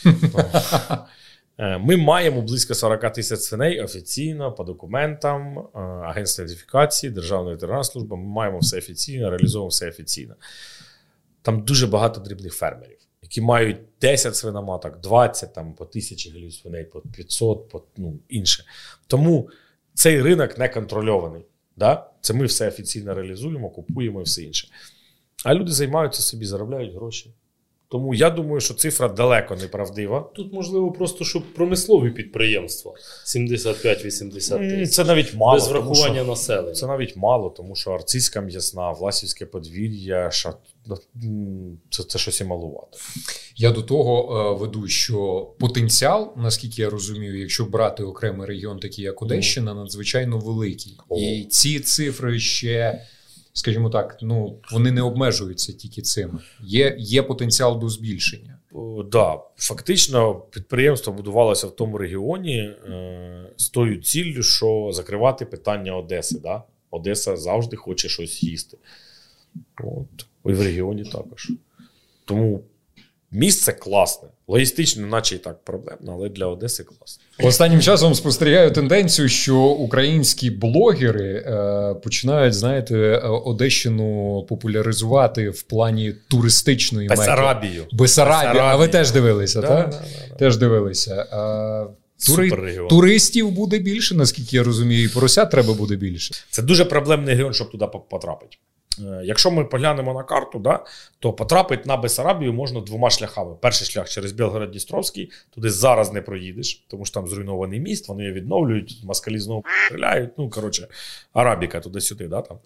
Ми маємо близько сорок тисяч свиней офіційно, по документам, агентства ідентифікації, Державна ветеринарна служба. Ми маємо все офіційно, реалізовуємо все офіційно. там дуже багато дрібних фермерів, які мають десять свиноматок, двадцять, там, по тисячі голів свиней, по п'ятсот, по, ну, інше. Тому цей ринок не контрольований. Да? Це ми все офіційно реалізуємо, купуємо і все інше. А люди займаються собі, заробляють гроші. Тому я думаю, що цифра далеко не правдива. Тут, можливо, просто, щоб промислові підприємства сімдесят п'ять вісімдесят тисяч. Це навіть мало. Без врахування тому, що, населення. Це навіть мало, тому що Арцизька м'ясна, Власівське подвір'я, ша... це, це щось і малувато. Я до того е, веду, що потенціал, наскільки я розумію, якщо брати окремий регіон, такий як Одещина, надзвичайно великий. О. І ці цифри ще... Скажімо так, ну вони не обмежуються тільки цим. Є, є потенціал до збільшення. Так, да. Фактично підприємство будувалося в тому регіоні е, з тою ціллю, що закривати питання Одеси. Да? Одеса завжди хоче щось їсти. От. І в регіоні також. Тому місце класне. Логістично, наче і так проблемно, але для Одеси класно. Останнім часом спостерігаю тенденцію, що українські блогери е, починають, знаєте, Одещину популяризувати в плані туристичної меки. Бессарабію. Бессарабію. А ви теж дивилися, да, так? Да, да, да. Теж дивилися. Е, тури... Туристів буде більше, наскільки я розумію, і поросят треба буде більше. Це дуже проблемний регіон, щоб туди потрапити. Якщо ми поглянемо на карту, да, то потрапити на Бессарабію можна двома шляхами. Перший шлях через Білгород-Дністровський, туди зараз не проїдеш, тому що там зруйнований міст, вони його відновлюють, москалі знову стріляють, ну, коротше, Арабіка туди-сюди. Да, там.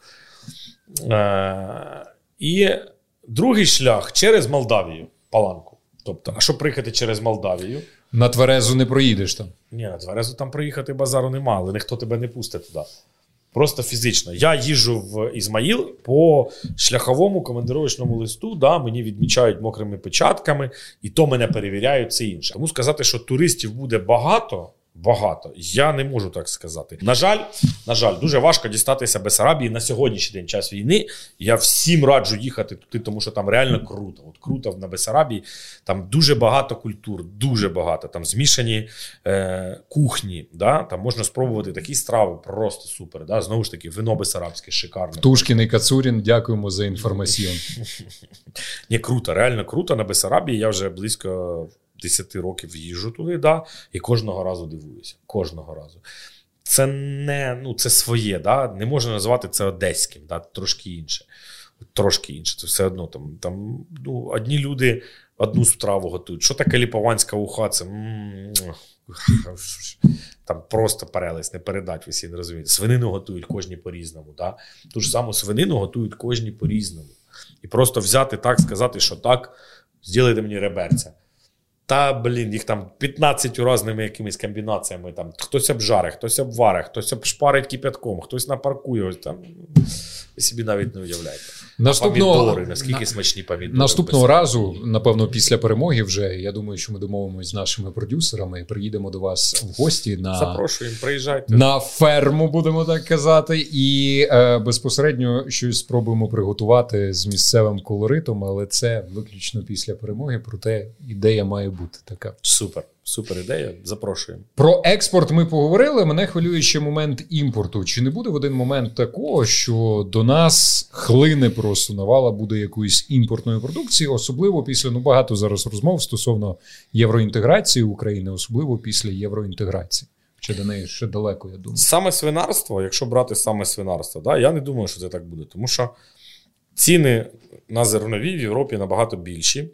Е- і другий шлях через Молдавію, Паланку. Тобто, а щоб приїхати через Молдавію? На Тверезу не проїдеш там. Ні, на Тверезу там приїхати базару нема, але ніхто тебе не пустить туди. Просто фізично. Я їжджу в Ізмаїл по шляховому командировочному листу, да, мені відмічають мокрими печатками, і то мене перевіряють, це інше. Тому сказати, що туристів буде багато, багато, я не можу так сказати. На жаль, на жаль, дуже важко дістатися Бессарабії на сьогоднішній день, час війни. Я всім раджу їхати туди, тому що там реально круто. От круто на Бессарабії, там дуже багато культур, дуже багато. Там змішані е, кухні, да? Там можна спробувати такі страви, просто супер. Да? Знову ж таки, вино бессарабське, шикарне. Птушкін і Кацурін, дякуємо за інформацію. Ні, круто, реально круто на Бессарабії. Я вже близько десять років їжджу туди, да, і кожного разу дивуюся. Кожного разу. Це не, ну, це своє, да, не можна назвати це одеським, да, трошки інше. Трошки інше, це все одно. Там, там ну, одні люди одну страву готують. Що таке ліпованська уха? Це там просто перелець, не передать, ви всі не розумієте. Свинину готують кожні по-різному, да. Ту ж саму свинину готують кожні по-різному. І просто взяти так, сказати, що так, зробите мені реберця. Та, блін, їх там п'ятнадцять різними якимись комбінаціями. Там, хтось обжаре, хтось обваре, хтось обшпарить кипятком, хтось напаркує. Ось там. Ви собі навіть не уявляєте. Наступного, помідори, наскільки на, смачні помідори. Наступного разу, напевно, після перемоги вже, я думаю, що ми домовимося з нашими продюсерами і приїдемо до вас в гості на, запрошуємо, приїжджайте. На ферму, будемо так казати, і е, безпосередньо щось спробуємо приготувати з місцевим колоритом, але це виключно після перемоги, проте ідея має бути така. Супер. Супер ідея, запрошуємо. Про експорт ми поговорили, мене хвилює ще момент імпорту. Чи не буде в один момент такого, що до нас хлине просто навала буде якоїсь імпортної продукції, особливо після, ну багато зараз розмов стосовно євроінтеграції України, особливо після євроінтеграції. Чи до неї ще далеко, я думаю. Саме свинарство, якщо брати саме свинарство, да, я не думаю, що це так буде, тому що ціни на зернові в Європі набагато більші.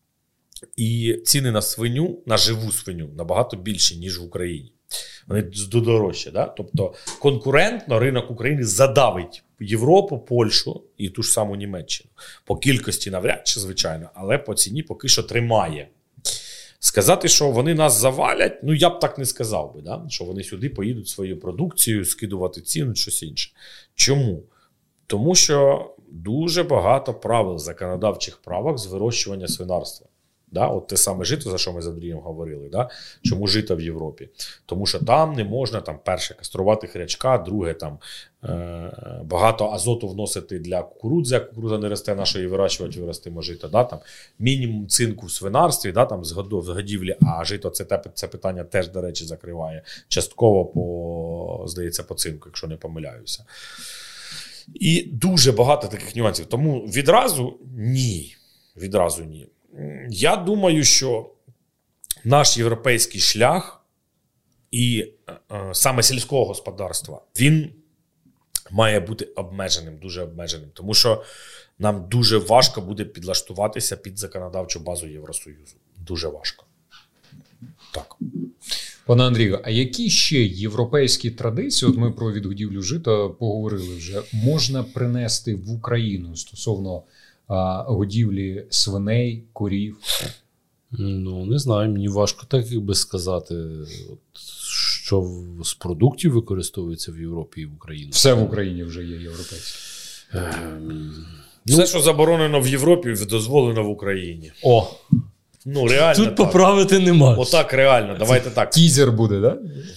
І ціни на свиню, на живу свиню, набагато більші, ніж в Україні. Вони дорожчі. Да? Тобто конкурентно ринок України задавить Європу, Польщу і ту ж саму Німеччину. По кількості навряд чи, звичайно, але по ціні поки що тримає. Сказати, що вони нас завалять, ну я б так не сказав би, да? Що вони сюди поїдуть свою продукцію, скидувати ціну, щось інше. Чому? Тому що дуже багато правил, законодавчих правок з вирощування свинарства. Да, от те саме жито, за що ми з Андрієм говорили. Да? Чому жито в Європі? Тому що там не можна, там, перше, каструвати хрячка, друге, там, е- багато азоту вносити для кукурудзи, як кукурудза не росте, нашої вирощувати, виростимо жито. Да? Там, мінімум цинку в свинарстві, да? Там, з годівлі, а жито це, те, це питання теж, до речі, закриває. Частково, по, здається, по цинку, якщо не помиляюся. І дуже багато таких нюансів. Тому відразу ні. Відразу ні. Я думаю, що наш європейський шлях і е, саме сільського господарства, він має бути обмеженим, дуже обмеженим. Тому що нам дуже важко буде підлаштуватися під законодавчу базу Євросоюзу. Дуже важко. Так. Пане Андрію, а які ще європейські традиції, от ми про відгодівлю жита поговорили вже, можна принести в Україну стосовно а, годівлі свиней, корів? Ну, не знаю, мені важко так якби сказати, от, що з продуктів використовується в Європі і в Україні. Все в Україні вже є європейське. Ем, Все, що заборонено в Європі, дозволено в Україні. О! Ну, реально тут так. Поправити нема. Отак, реально, давайте так. Тізер буде, да?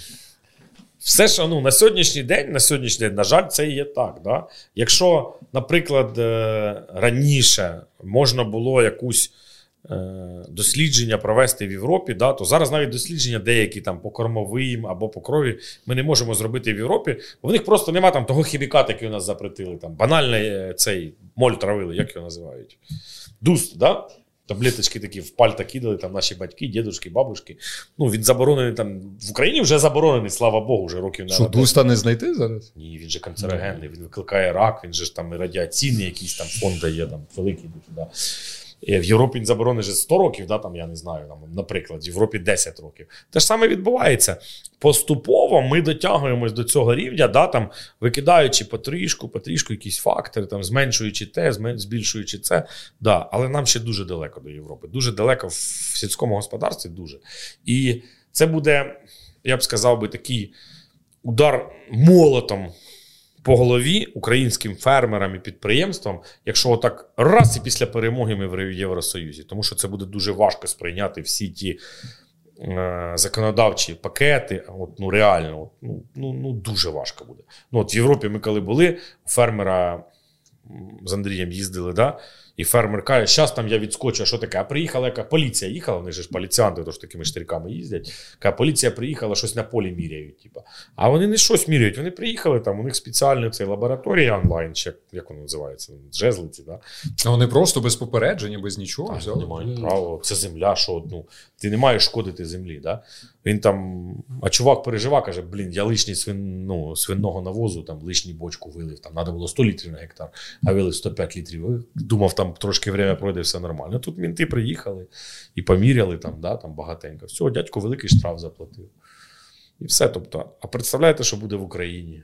Все, що ну, на сьогоднішній день, на сьогоднішній день, на жаль, це і є так. Да? Якщо, наприклад, раніше можна було якусь дослідження провести в Європі, да, то зараз навіть дослідження деякі там по кормовим або по крові ми не можемо зробити в Європі, бо в них просто немає там того хіміката, який у нас запретили. Там, банальний цей моль травили, як його називають? Дуст, да? Таблеточки такі в пальта кидали, там наші батьки, дідушки, бабушки. Ну, він заборонений там, в Україні вже заборонений, слава Богу, вже років на Що, дуста не знайти зараз? Ні, він же канцерогенний, він викликає рак, він же ж там радіаційний якийсь там фонд дає, там великий дуже, да. В Європі він заборонений вже сто років, да, там, я не знаю, там, наприклад, в Європі десять років. Те ж саме відбувається. Поступово ми дотягуємось до цього рівня, да, там, викидаючи потрішку, потрішку якісь фактори, там, зменшуючи те, збільшуючи це. Да, але нам ще дуже далеко до Європи. Дуже далеко в сільському господарстві, дуже. І це буде, я б сказав би, такий удар молотом по голові українським фермерам і підприємствам, якщо отак раз і після перемоги ми в Євросоюзі. Тому що це буде дуже важко сприйняти всі ті е, законодавчі пакети. От, ну реально, от, ну, ну, ну дуже важко буде. Ну, от в Європі ми коли були, у фермера з Андрієм їздили, да? І фермер каже, зараз там я відскочу, а що таке? А приїхала яка поліція їхала, вони ж поліціянти, тож такими штирками їздять. Каже, поліція приїхала, щось на полі міряють. Типу. А вони не щось міряють, вони приїхали, там у них спеціальна ця лабораторія онлайн, чи як воно називається, жезлиці. Да? А вони просто без попередження, без нічого а, взяли? Не мають права, це земля, що ну, ти не маєш шкодити землі. Да? Він там, а чувак переживав, каже, блін, я лишній свин, ну, свинного навозу, там лишній бочку вилив, там треба було сто літрів на гектар, а вилив сто п'ять літрів. Думав, там трошки время пройде, все нормально. Тут мінти приїхали і поміряли там, да, там багатенько. Все, дядько великий штраф заплатив. І все. Тобто, а представляєте, що буде в Україні?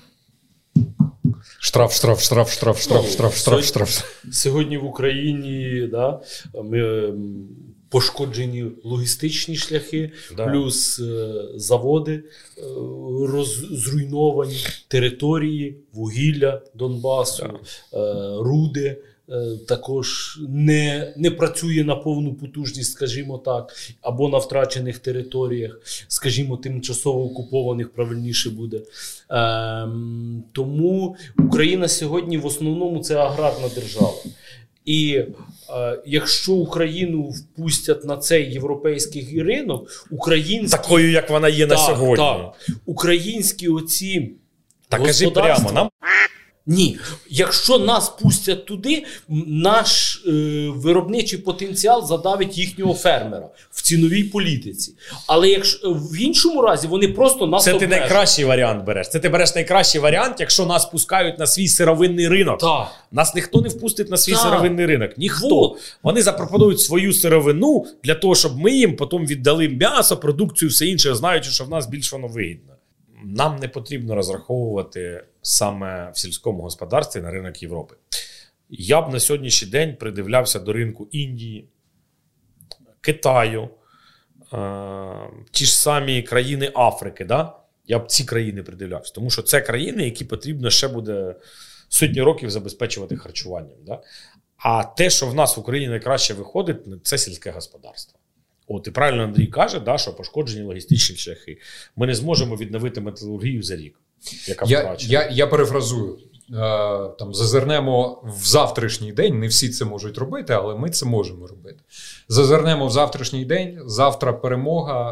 Штраф, штраф, штраф, штраф, штраф, штраф, штраф, штраф. Сьогодні в Україні, да, ми пошкоджені логістичні шляхи, да. Плюс е, заводи е, роз, зруйновані, території, вугілля Донбасу, да. е, руди. Також не, не працює на повну потужність, скажімо так, або на втрачених територіях, скажімо, тимчасово окупованих, правильніше буде. Ем, тому Україна сьогодні в основному це аграрна держава. І е, якщо Україну впустять на цей європейський ринок, українські... Такою, як вона є так, на сьогодні. Так, українські оці так кажи прямо, нам... Ні, якщо нас пустять туди, наш е, виробничий потенціал задавить їхнього фермера в ціновій політиці. Але якщо в іншому разі вони просто нас Це обмежують. Ти найкращий варіант береш. Це ти береш найкращий варіант, якщо нас пускають на свій сировинний ринок. Так. Нас ніхто не впустить на свій так. сировинний ринок. Ніхто. Вот. Вони запропонують свою сировину для того, щоб ми їм потім віддали м'ясо, продукцію, все інше, знаючи, що в нас більш воно вигідно. Нам не потрібно розраховувати саме в сільському господарстві на ринок Європи. Я б на сьогоднішній день придивлявся до ринку Індії, Китаю, е- ті ж самі країни Африки. Да? Я б ці країни придивлявся, тому що це країни, які потрібно ще буде сотні років забезпечувати харчуванням. Да? А те, що в нас в Україні найкраще виходить, це сільське господарство. От, і правильно Андрій каже, да, що пошкоджені логістичні шляхи. Ми не зможемо відновити металургію за рік. Яка я, я, я перефразую. там зазирнемо в завтрашній день, не всі це можуть робити, але ми це можемо робити. Зазирнемо в завтрашній день, завтра перемога,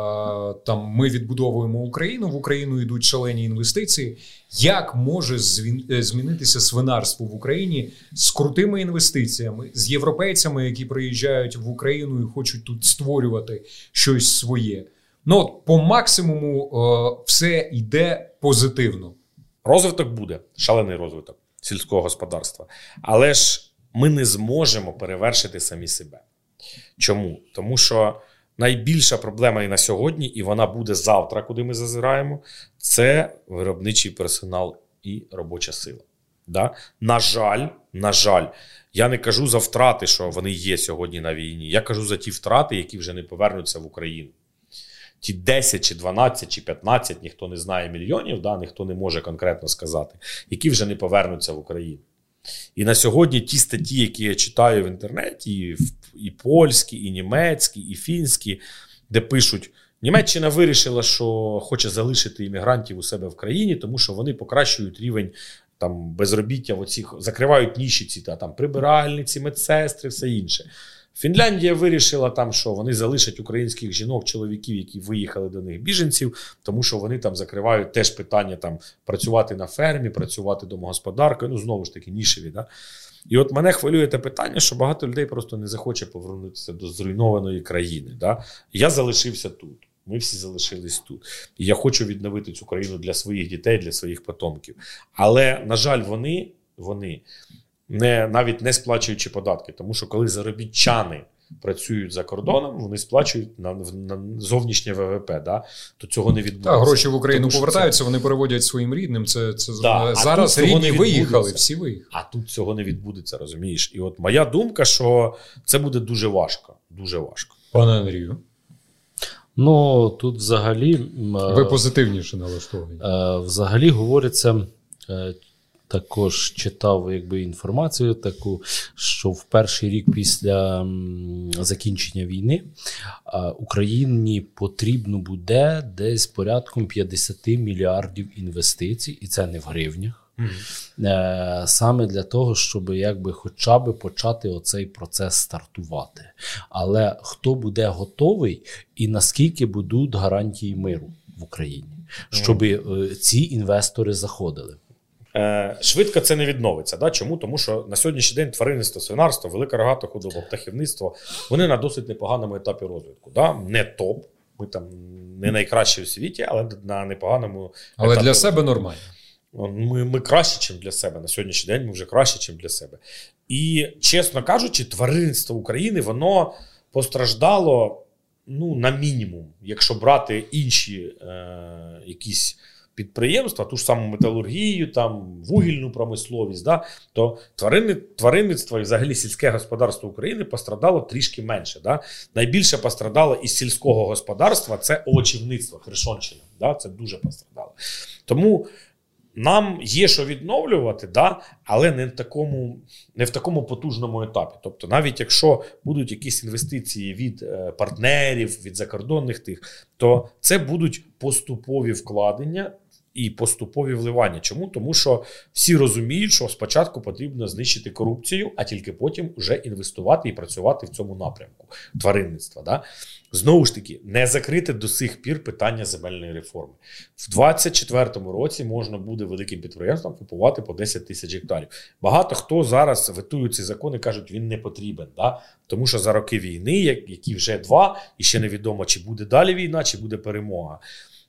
там ми відбудовуємо Україну, в Україну йдуть шалені інвестиції. Як може змінитися свинарство в Україні з крутими інвестиціями, з європейцями, які приїжджають в Україну і хочуть тут створювати щось своє? Ну, от, по максимуму е, все йде позитивно. Розвиток буде, шалений розвиток сільського господарства. Але ж ми не зможемо перевершити самі себе. Чому? Тому що найбільша проблема і на сьогодні, і вона буде завтра, куди ми зазираємо, це виробничий персонал і робоча сила. Да? На жаль, на жаль, я не кажу за втрати, що вони є сьогодні на війні. Я кажу за ті втрати, які вже не повернуться в Україну. Ті десять, чи дванадцять, чи п'ятнадцять, ніхто не знає мільйонів, да, ніхто не може конкретно сказати, які вже не повернуться в Україну. І на сьогодні ті статті, які я читаю в інтернеті, і, і польські, і німецькі, і фінські, де пишуть, Німеччина вирішила, що хоче залишити іммігрантів у себе в країні, тому що вони покращують рівень там, безробіття, в оцих, закривають ніші ці, та, там, прибиральниці, медсестри, все інше. Фінляндія вирішила, там, що вони залишать українських жінок, чоловіків, які виїхали до них біженців, тому що вони там закривають теж питання там, працювати на фермі, працювати домогосподаркою, ну знову ж таки нішеві. Да? І от мене хвилює те питання, що багато людей просто не захоче повернутися до зруйнованої країни. Да? Я залишився тут, ми всі залишились тут. І я хочу відновити цю країну для своїх дітей, для своїх потомків. Але, на жаль, вони, вони Не, навіть не сплачуючи податки. Тому що коли заробітчани працюють за кордоном, вони сплачують на, на зовнішнє ВВП, да? То цього не відбувається. Так, гроші в Україну тому, повертаються, це... вони переводять своїм рідним. Це, це... Да, зараз рідні виїхали, всі виїхали. А тут цього не відбудеться, розумієш? І от моя думка, що це буде дуже важко. Дуже важко. Пане Андрію? Ну, тут взагалі... Ви позитивніше налаштовані. Взагалі говориться... Також читав якби, інформацію таку, що в перший рік після м, закінчення війни а, Україні потрібно буде десь порядком п'ятдесят мільярдів інвестицій, і це не в гривнях, mm-hmm. е, саме для того, щоб якби, хоча б почати оцей процес стартувати. Але хто буде готовий і наскільки будуть гарантії миру в Україні, щоб mm-hmm. е, ці інвестори заходили? Швидко це не відновиться. Да? Чому? Тому що на сьогоднішній день тваринництво, свинарство, велика рогата худоба, птахівництво, вони на досить непоганому етапі розвитку. Да? Не топ, ми там не найкращі в світі, але на непоганому але етапі для розвитку. Себе нормально. Ми, ми краще, ніж для себе. На сьогоднішній день ми вже краще, ніж для себе. І, чесно кажучи, тваринництво України, воно постраждало ну, на мінімум, якщо брати інші е, якісь підприємства, ту ж саму металургію, там, вугільну промисловість, да, то тваринни, тваринництво і взагалі сільське господарство України пострадало трішки менше. Да. Найбільше пострадало із сільського господарства – це овочівництво, Херсонщина. Да, це дуже пострадало. Тому нам є що відновлювати, да, але не в такому, не в такому потужному етапі. Тобто навіть якщо будуть якісь інвестиції від е, партнерів, від закордонних тих, то це будуть поступові вкладення і поступові вливання. Чому? Тому що всі розуміють, що спочатку потрібно знищити корупцію, а тільки потім вже інвестувати і працювати в цьому напрямку тваринництва. Да? Знову ж таки, не закрите до сих пір питання земельної реформи. В двадцять четвертому році можна буде великим підприємствам купувати по десять тисяч гектарів. Багато хто зараз ветують ці закони, кажуть, він не потрібен. Да? Тому що за роки війни, які вже два, і ще невідомо, чи буде далі війна, чи буде перемога,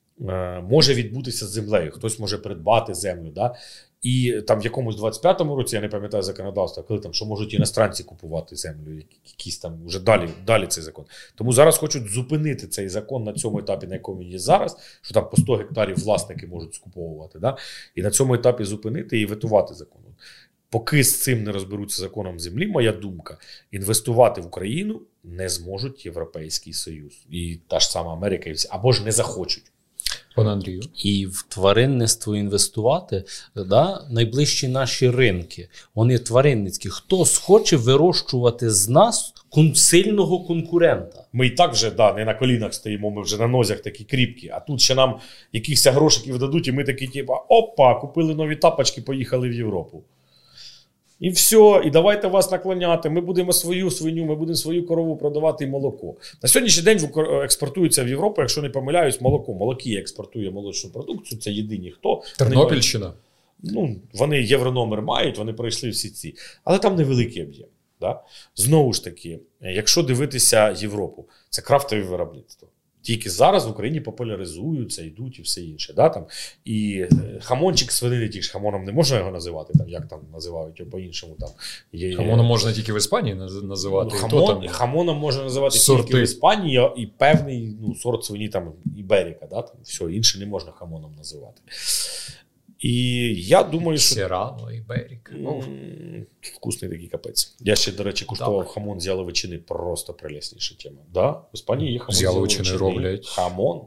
може відбутися з землею. Хтось може придбати землю. Да? І там в якомусь двадцять п'ятому році, я не пам'ятаю законодавства, коли там, що можуть іностранці купувати землю, якісь там вже далі, далі цей закон. Тому зараз хочуть зупинити цей закон на цьому етапі, на якому він є зараз, що там по сто гектарів власники можуть скуповувати. Да? І на цьому етапі зупинити і ветувати закон. Поки з цим не розберуться законом землі, моя думка, інвестувати в Україну не зможуть Європейський Союз. І та ж сама Америка, і всі, або ж не захочуть. Пане Андрію. І в тваринництво інвестувати, да, найближчі наші ринки, вони тваринницькі. Хто схоче вирощувати з нас сильного конкурента? Ми і так вже да, не на колінах стоїмо, ми вже на нозях такі кріпкі, а тут ще нам якихось грошиків дадуть, і ми такі, типу, опа, купили нові тапочки, поїхали в Європу. І все, і давайте вас наклоняти, ми будемо свою свиню, ми будемо свою корову продавати і молоко. На сьогоднішній день експортується в Європу, якщо не помиляюсь, молоко. Молокія експортує молочну продукцію, це єдині хто. Тернопільщина. Ну, вони єврономер мають, вони пройшли всі ці. Але там невеликий об'єм. Да? Знову ж таки, якщо дивитися Європу, це крафтове виробництво. Тільки зараз в Україні популяризуються, йдуть і все інше. Да? Там, і хамончик свинини, ті ж хамоном не можна його називати, там, як там називають його по-іншому. Там, є, хамоном можна тільки в Іспанії називати. Ну, хамон, там, хамоном можна називати сорти. Тільки в Іспанії і певний ну, сорт свині, там, іберіка. Да? Там, все, інше не можна хамоном називати. І я думаю, що... Сірано, іберіка. Ну, вкусний такий капець. Я ще, до речі, куштував так. хамон з яловичини, просто прелісніша тема. Да? В Іспанії є хамон з яловичини. роблять. Хамон.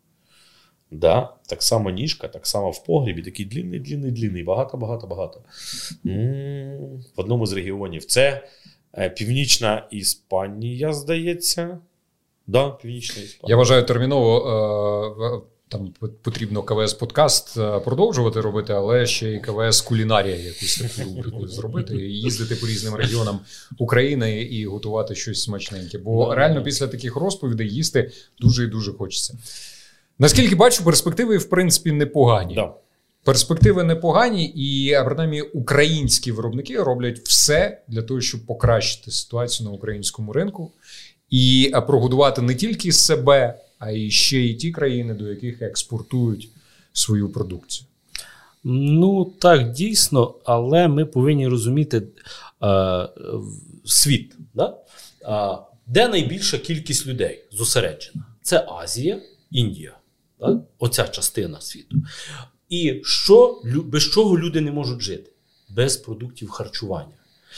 Да. Так само ніжка, так само в погрібі. Такий длинний, длинний, длинний. Багато, багато, багато. М-м-м. В одному з регіонів. Це е, Північна Іспанія, здається. Да, Північна Іспанія. Я вважаю терміново... Е- Там потрібно КВС-подкаст продовжувати робити, але ще й КВС-кулінарія якусь таку рубрику зробити, їздити по різним регіонам України і готувати щось смачненьке. Бо да, реально да. після таких розповідей їсти дуже і дуже хочеться. Наскільки бачу, перспективи, в принципі, непогані. Да. Перспективи непогані, і, принаймні, українські виробники роблять все для того, щоб покращити ситуацію на українському ринку і прогодувати не тільки себе, а і ще й ті країни, до яких експортують свою продукцію. Ну, так, дійсно, але ми повинні розуміти е, світ. Да? Е, де найбільша кількість людей зосереджена? Це Азія, Індія. Да? Оця частина світу. І що, без чого люди не можуть жити? Без продуктів харчування.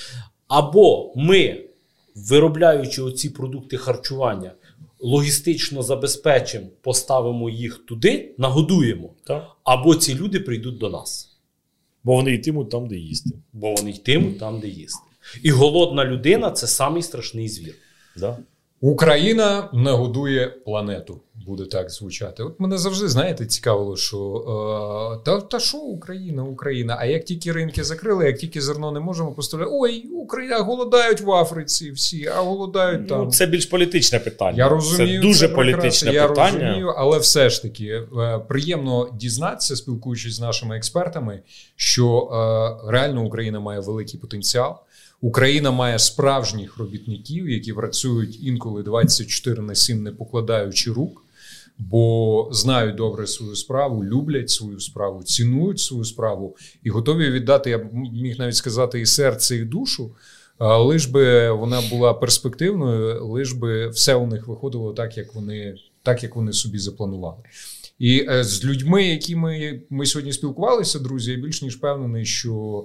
Або ми, виробляючи оці продукти харчування, логістично забезпечимо, поставимо їх туди, нагодуємо, так. або ці люди прийдуть до нас. Бо вони йтимуть там, де їсти. Бо вони йтимуть там, де їсти. І голодна людина – це самий страшний звір. Да. Україна нагодує планету, буде так звучати. От мене завжди, знаєте, цікавило, що е, та, та що Україна, Україна, а як тільки ринки закрили, як тільки зерно не можемо поставляти, ой, Україна, голодають в Африці всі, а голодають там. Ну, це більш політичне питання. Я розумію, це дуже це політичне я питання. Я розумію, але все ж таки е, приємно дізнатися, спілкуючись з нашими експертами, що е, реально Україна має великий потенціал. Україна має справжніх робітників, які працюють інколи двадцять чотири на сім, не покладаючи рук, бо знають добре свою справу, люблять свою справу, цінують свою справу і готові віддати, я б міг навіть сказати, і серце, і душу, лиш би вона була перспективною, лиш би все у них виходило так, як вони, так, як вони собі запланували. І з людьми, якими ми сьогодні спілкувалися, друзі, я більш ніж впевнений, що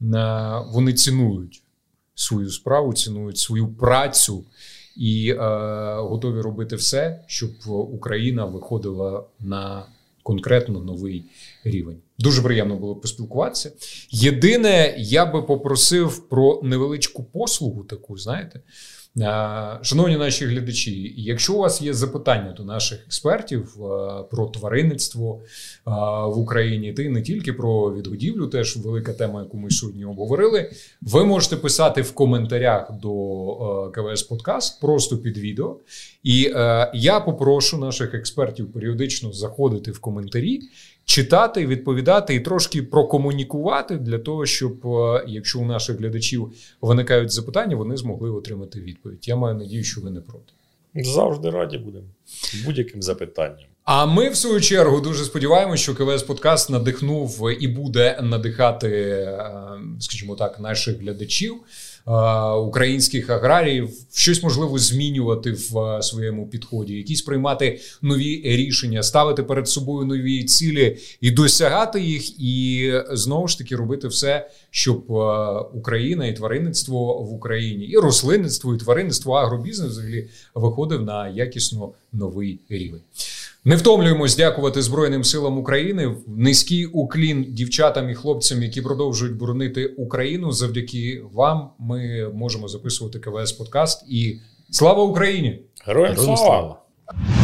вони цінують свою справу, цінують свою працю і е, готові робити все, щоб Україна виходила на конкретно новий рівень. Дуже приємно було поспілкуватися. Єдине, я би попросив про невеличку послугу таку, знаєте. Шановні наші глядачі, якщо у вас є запитання до наших експертів про тваринництво в Україні, та й не тільки про відгодівлю, теж велика тема, яку ми сьогодні обговорили, ви можете писати в коментарях до КВС-подкаст, просто під відео. І я попрошу наших експертів періодично заходити в коментарі, читати, відповідати і трошки прокомунікувати для того, щоб, якщо у наших глядачів виникають запитання, вони змогли отримати відповідь. Я маю надію, що ви не проти. Завжди раді будемо. Будь-яким запитанням. А ми, в свою чергу, дуже сподіваємося, що КВС-подкаст надихнув і буде надихати, скажімо так, наших глядачів, українських аграріїв, щось можливо змінювати в своєму підході, якісь приймати нові рішення, ставити перед собою нові цілі і досягати їх, і знову ж таки робити все, щоб Україна і тваринництво в Україні, і рослинництво, і тваринництво, агробізнес взагалі виходив на якісну новий рівень. Не втомлюємось дякувати Збройним силам України. Низький уклін дівчатам і хлопцям, які продовжують боронити Україну. Завдяки вам ми можемо записувати КВС подкаст. І слава Україні! Героям слава!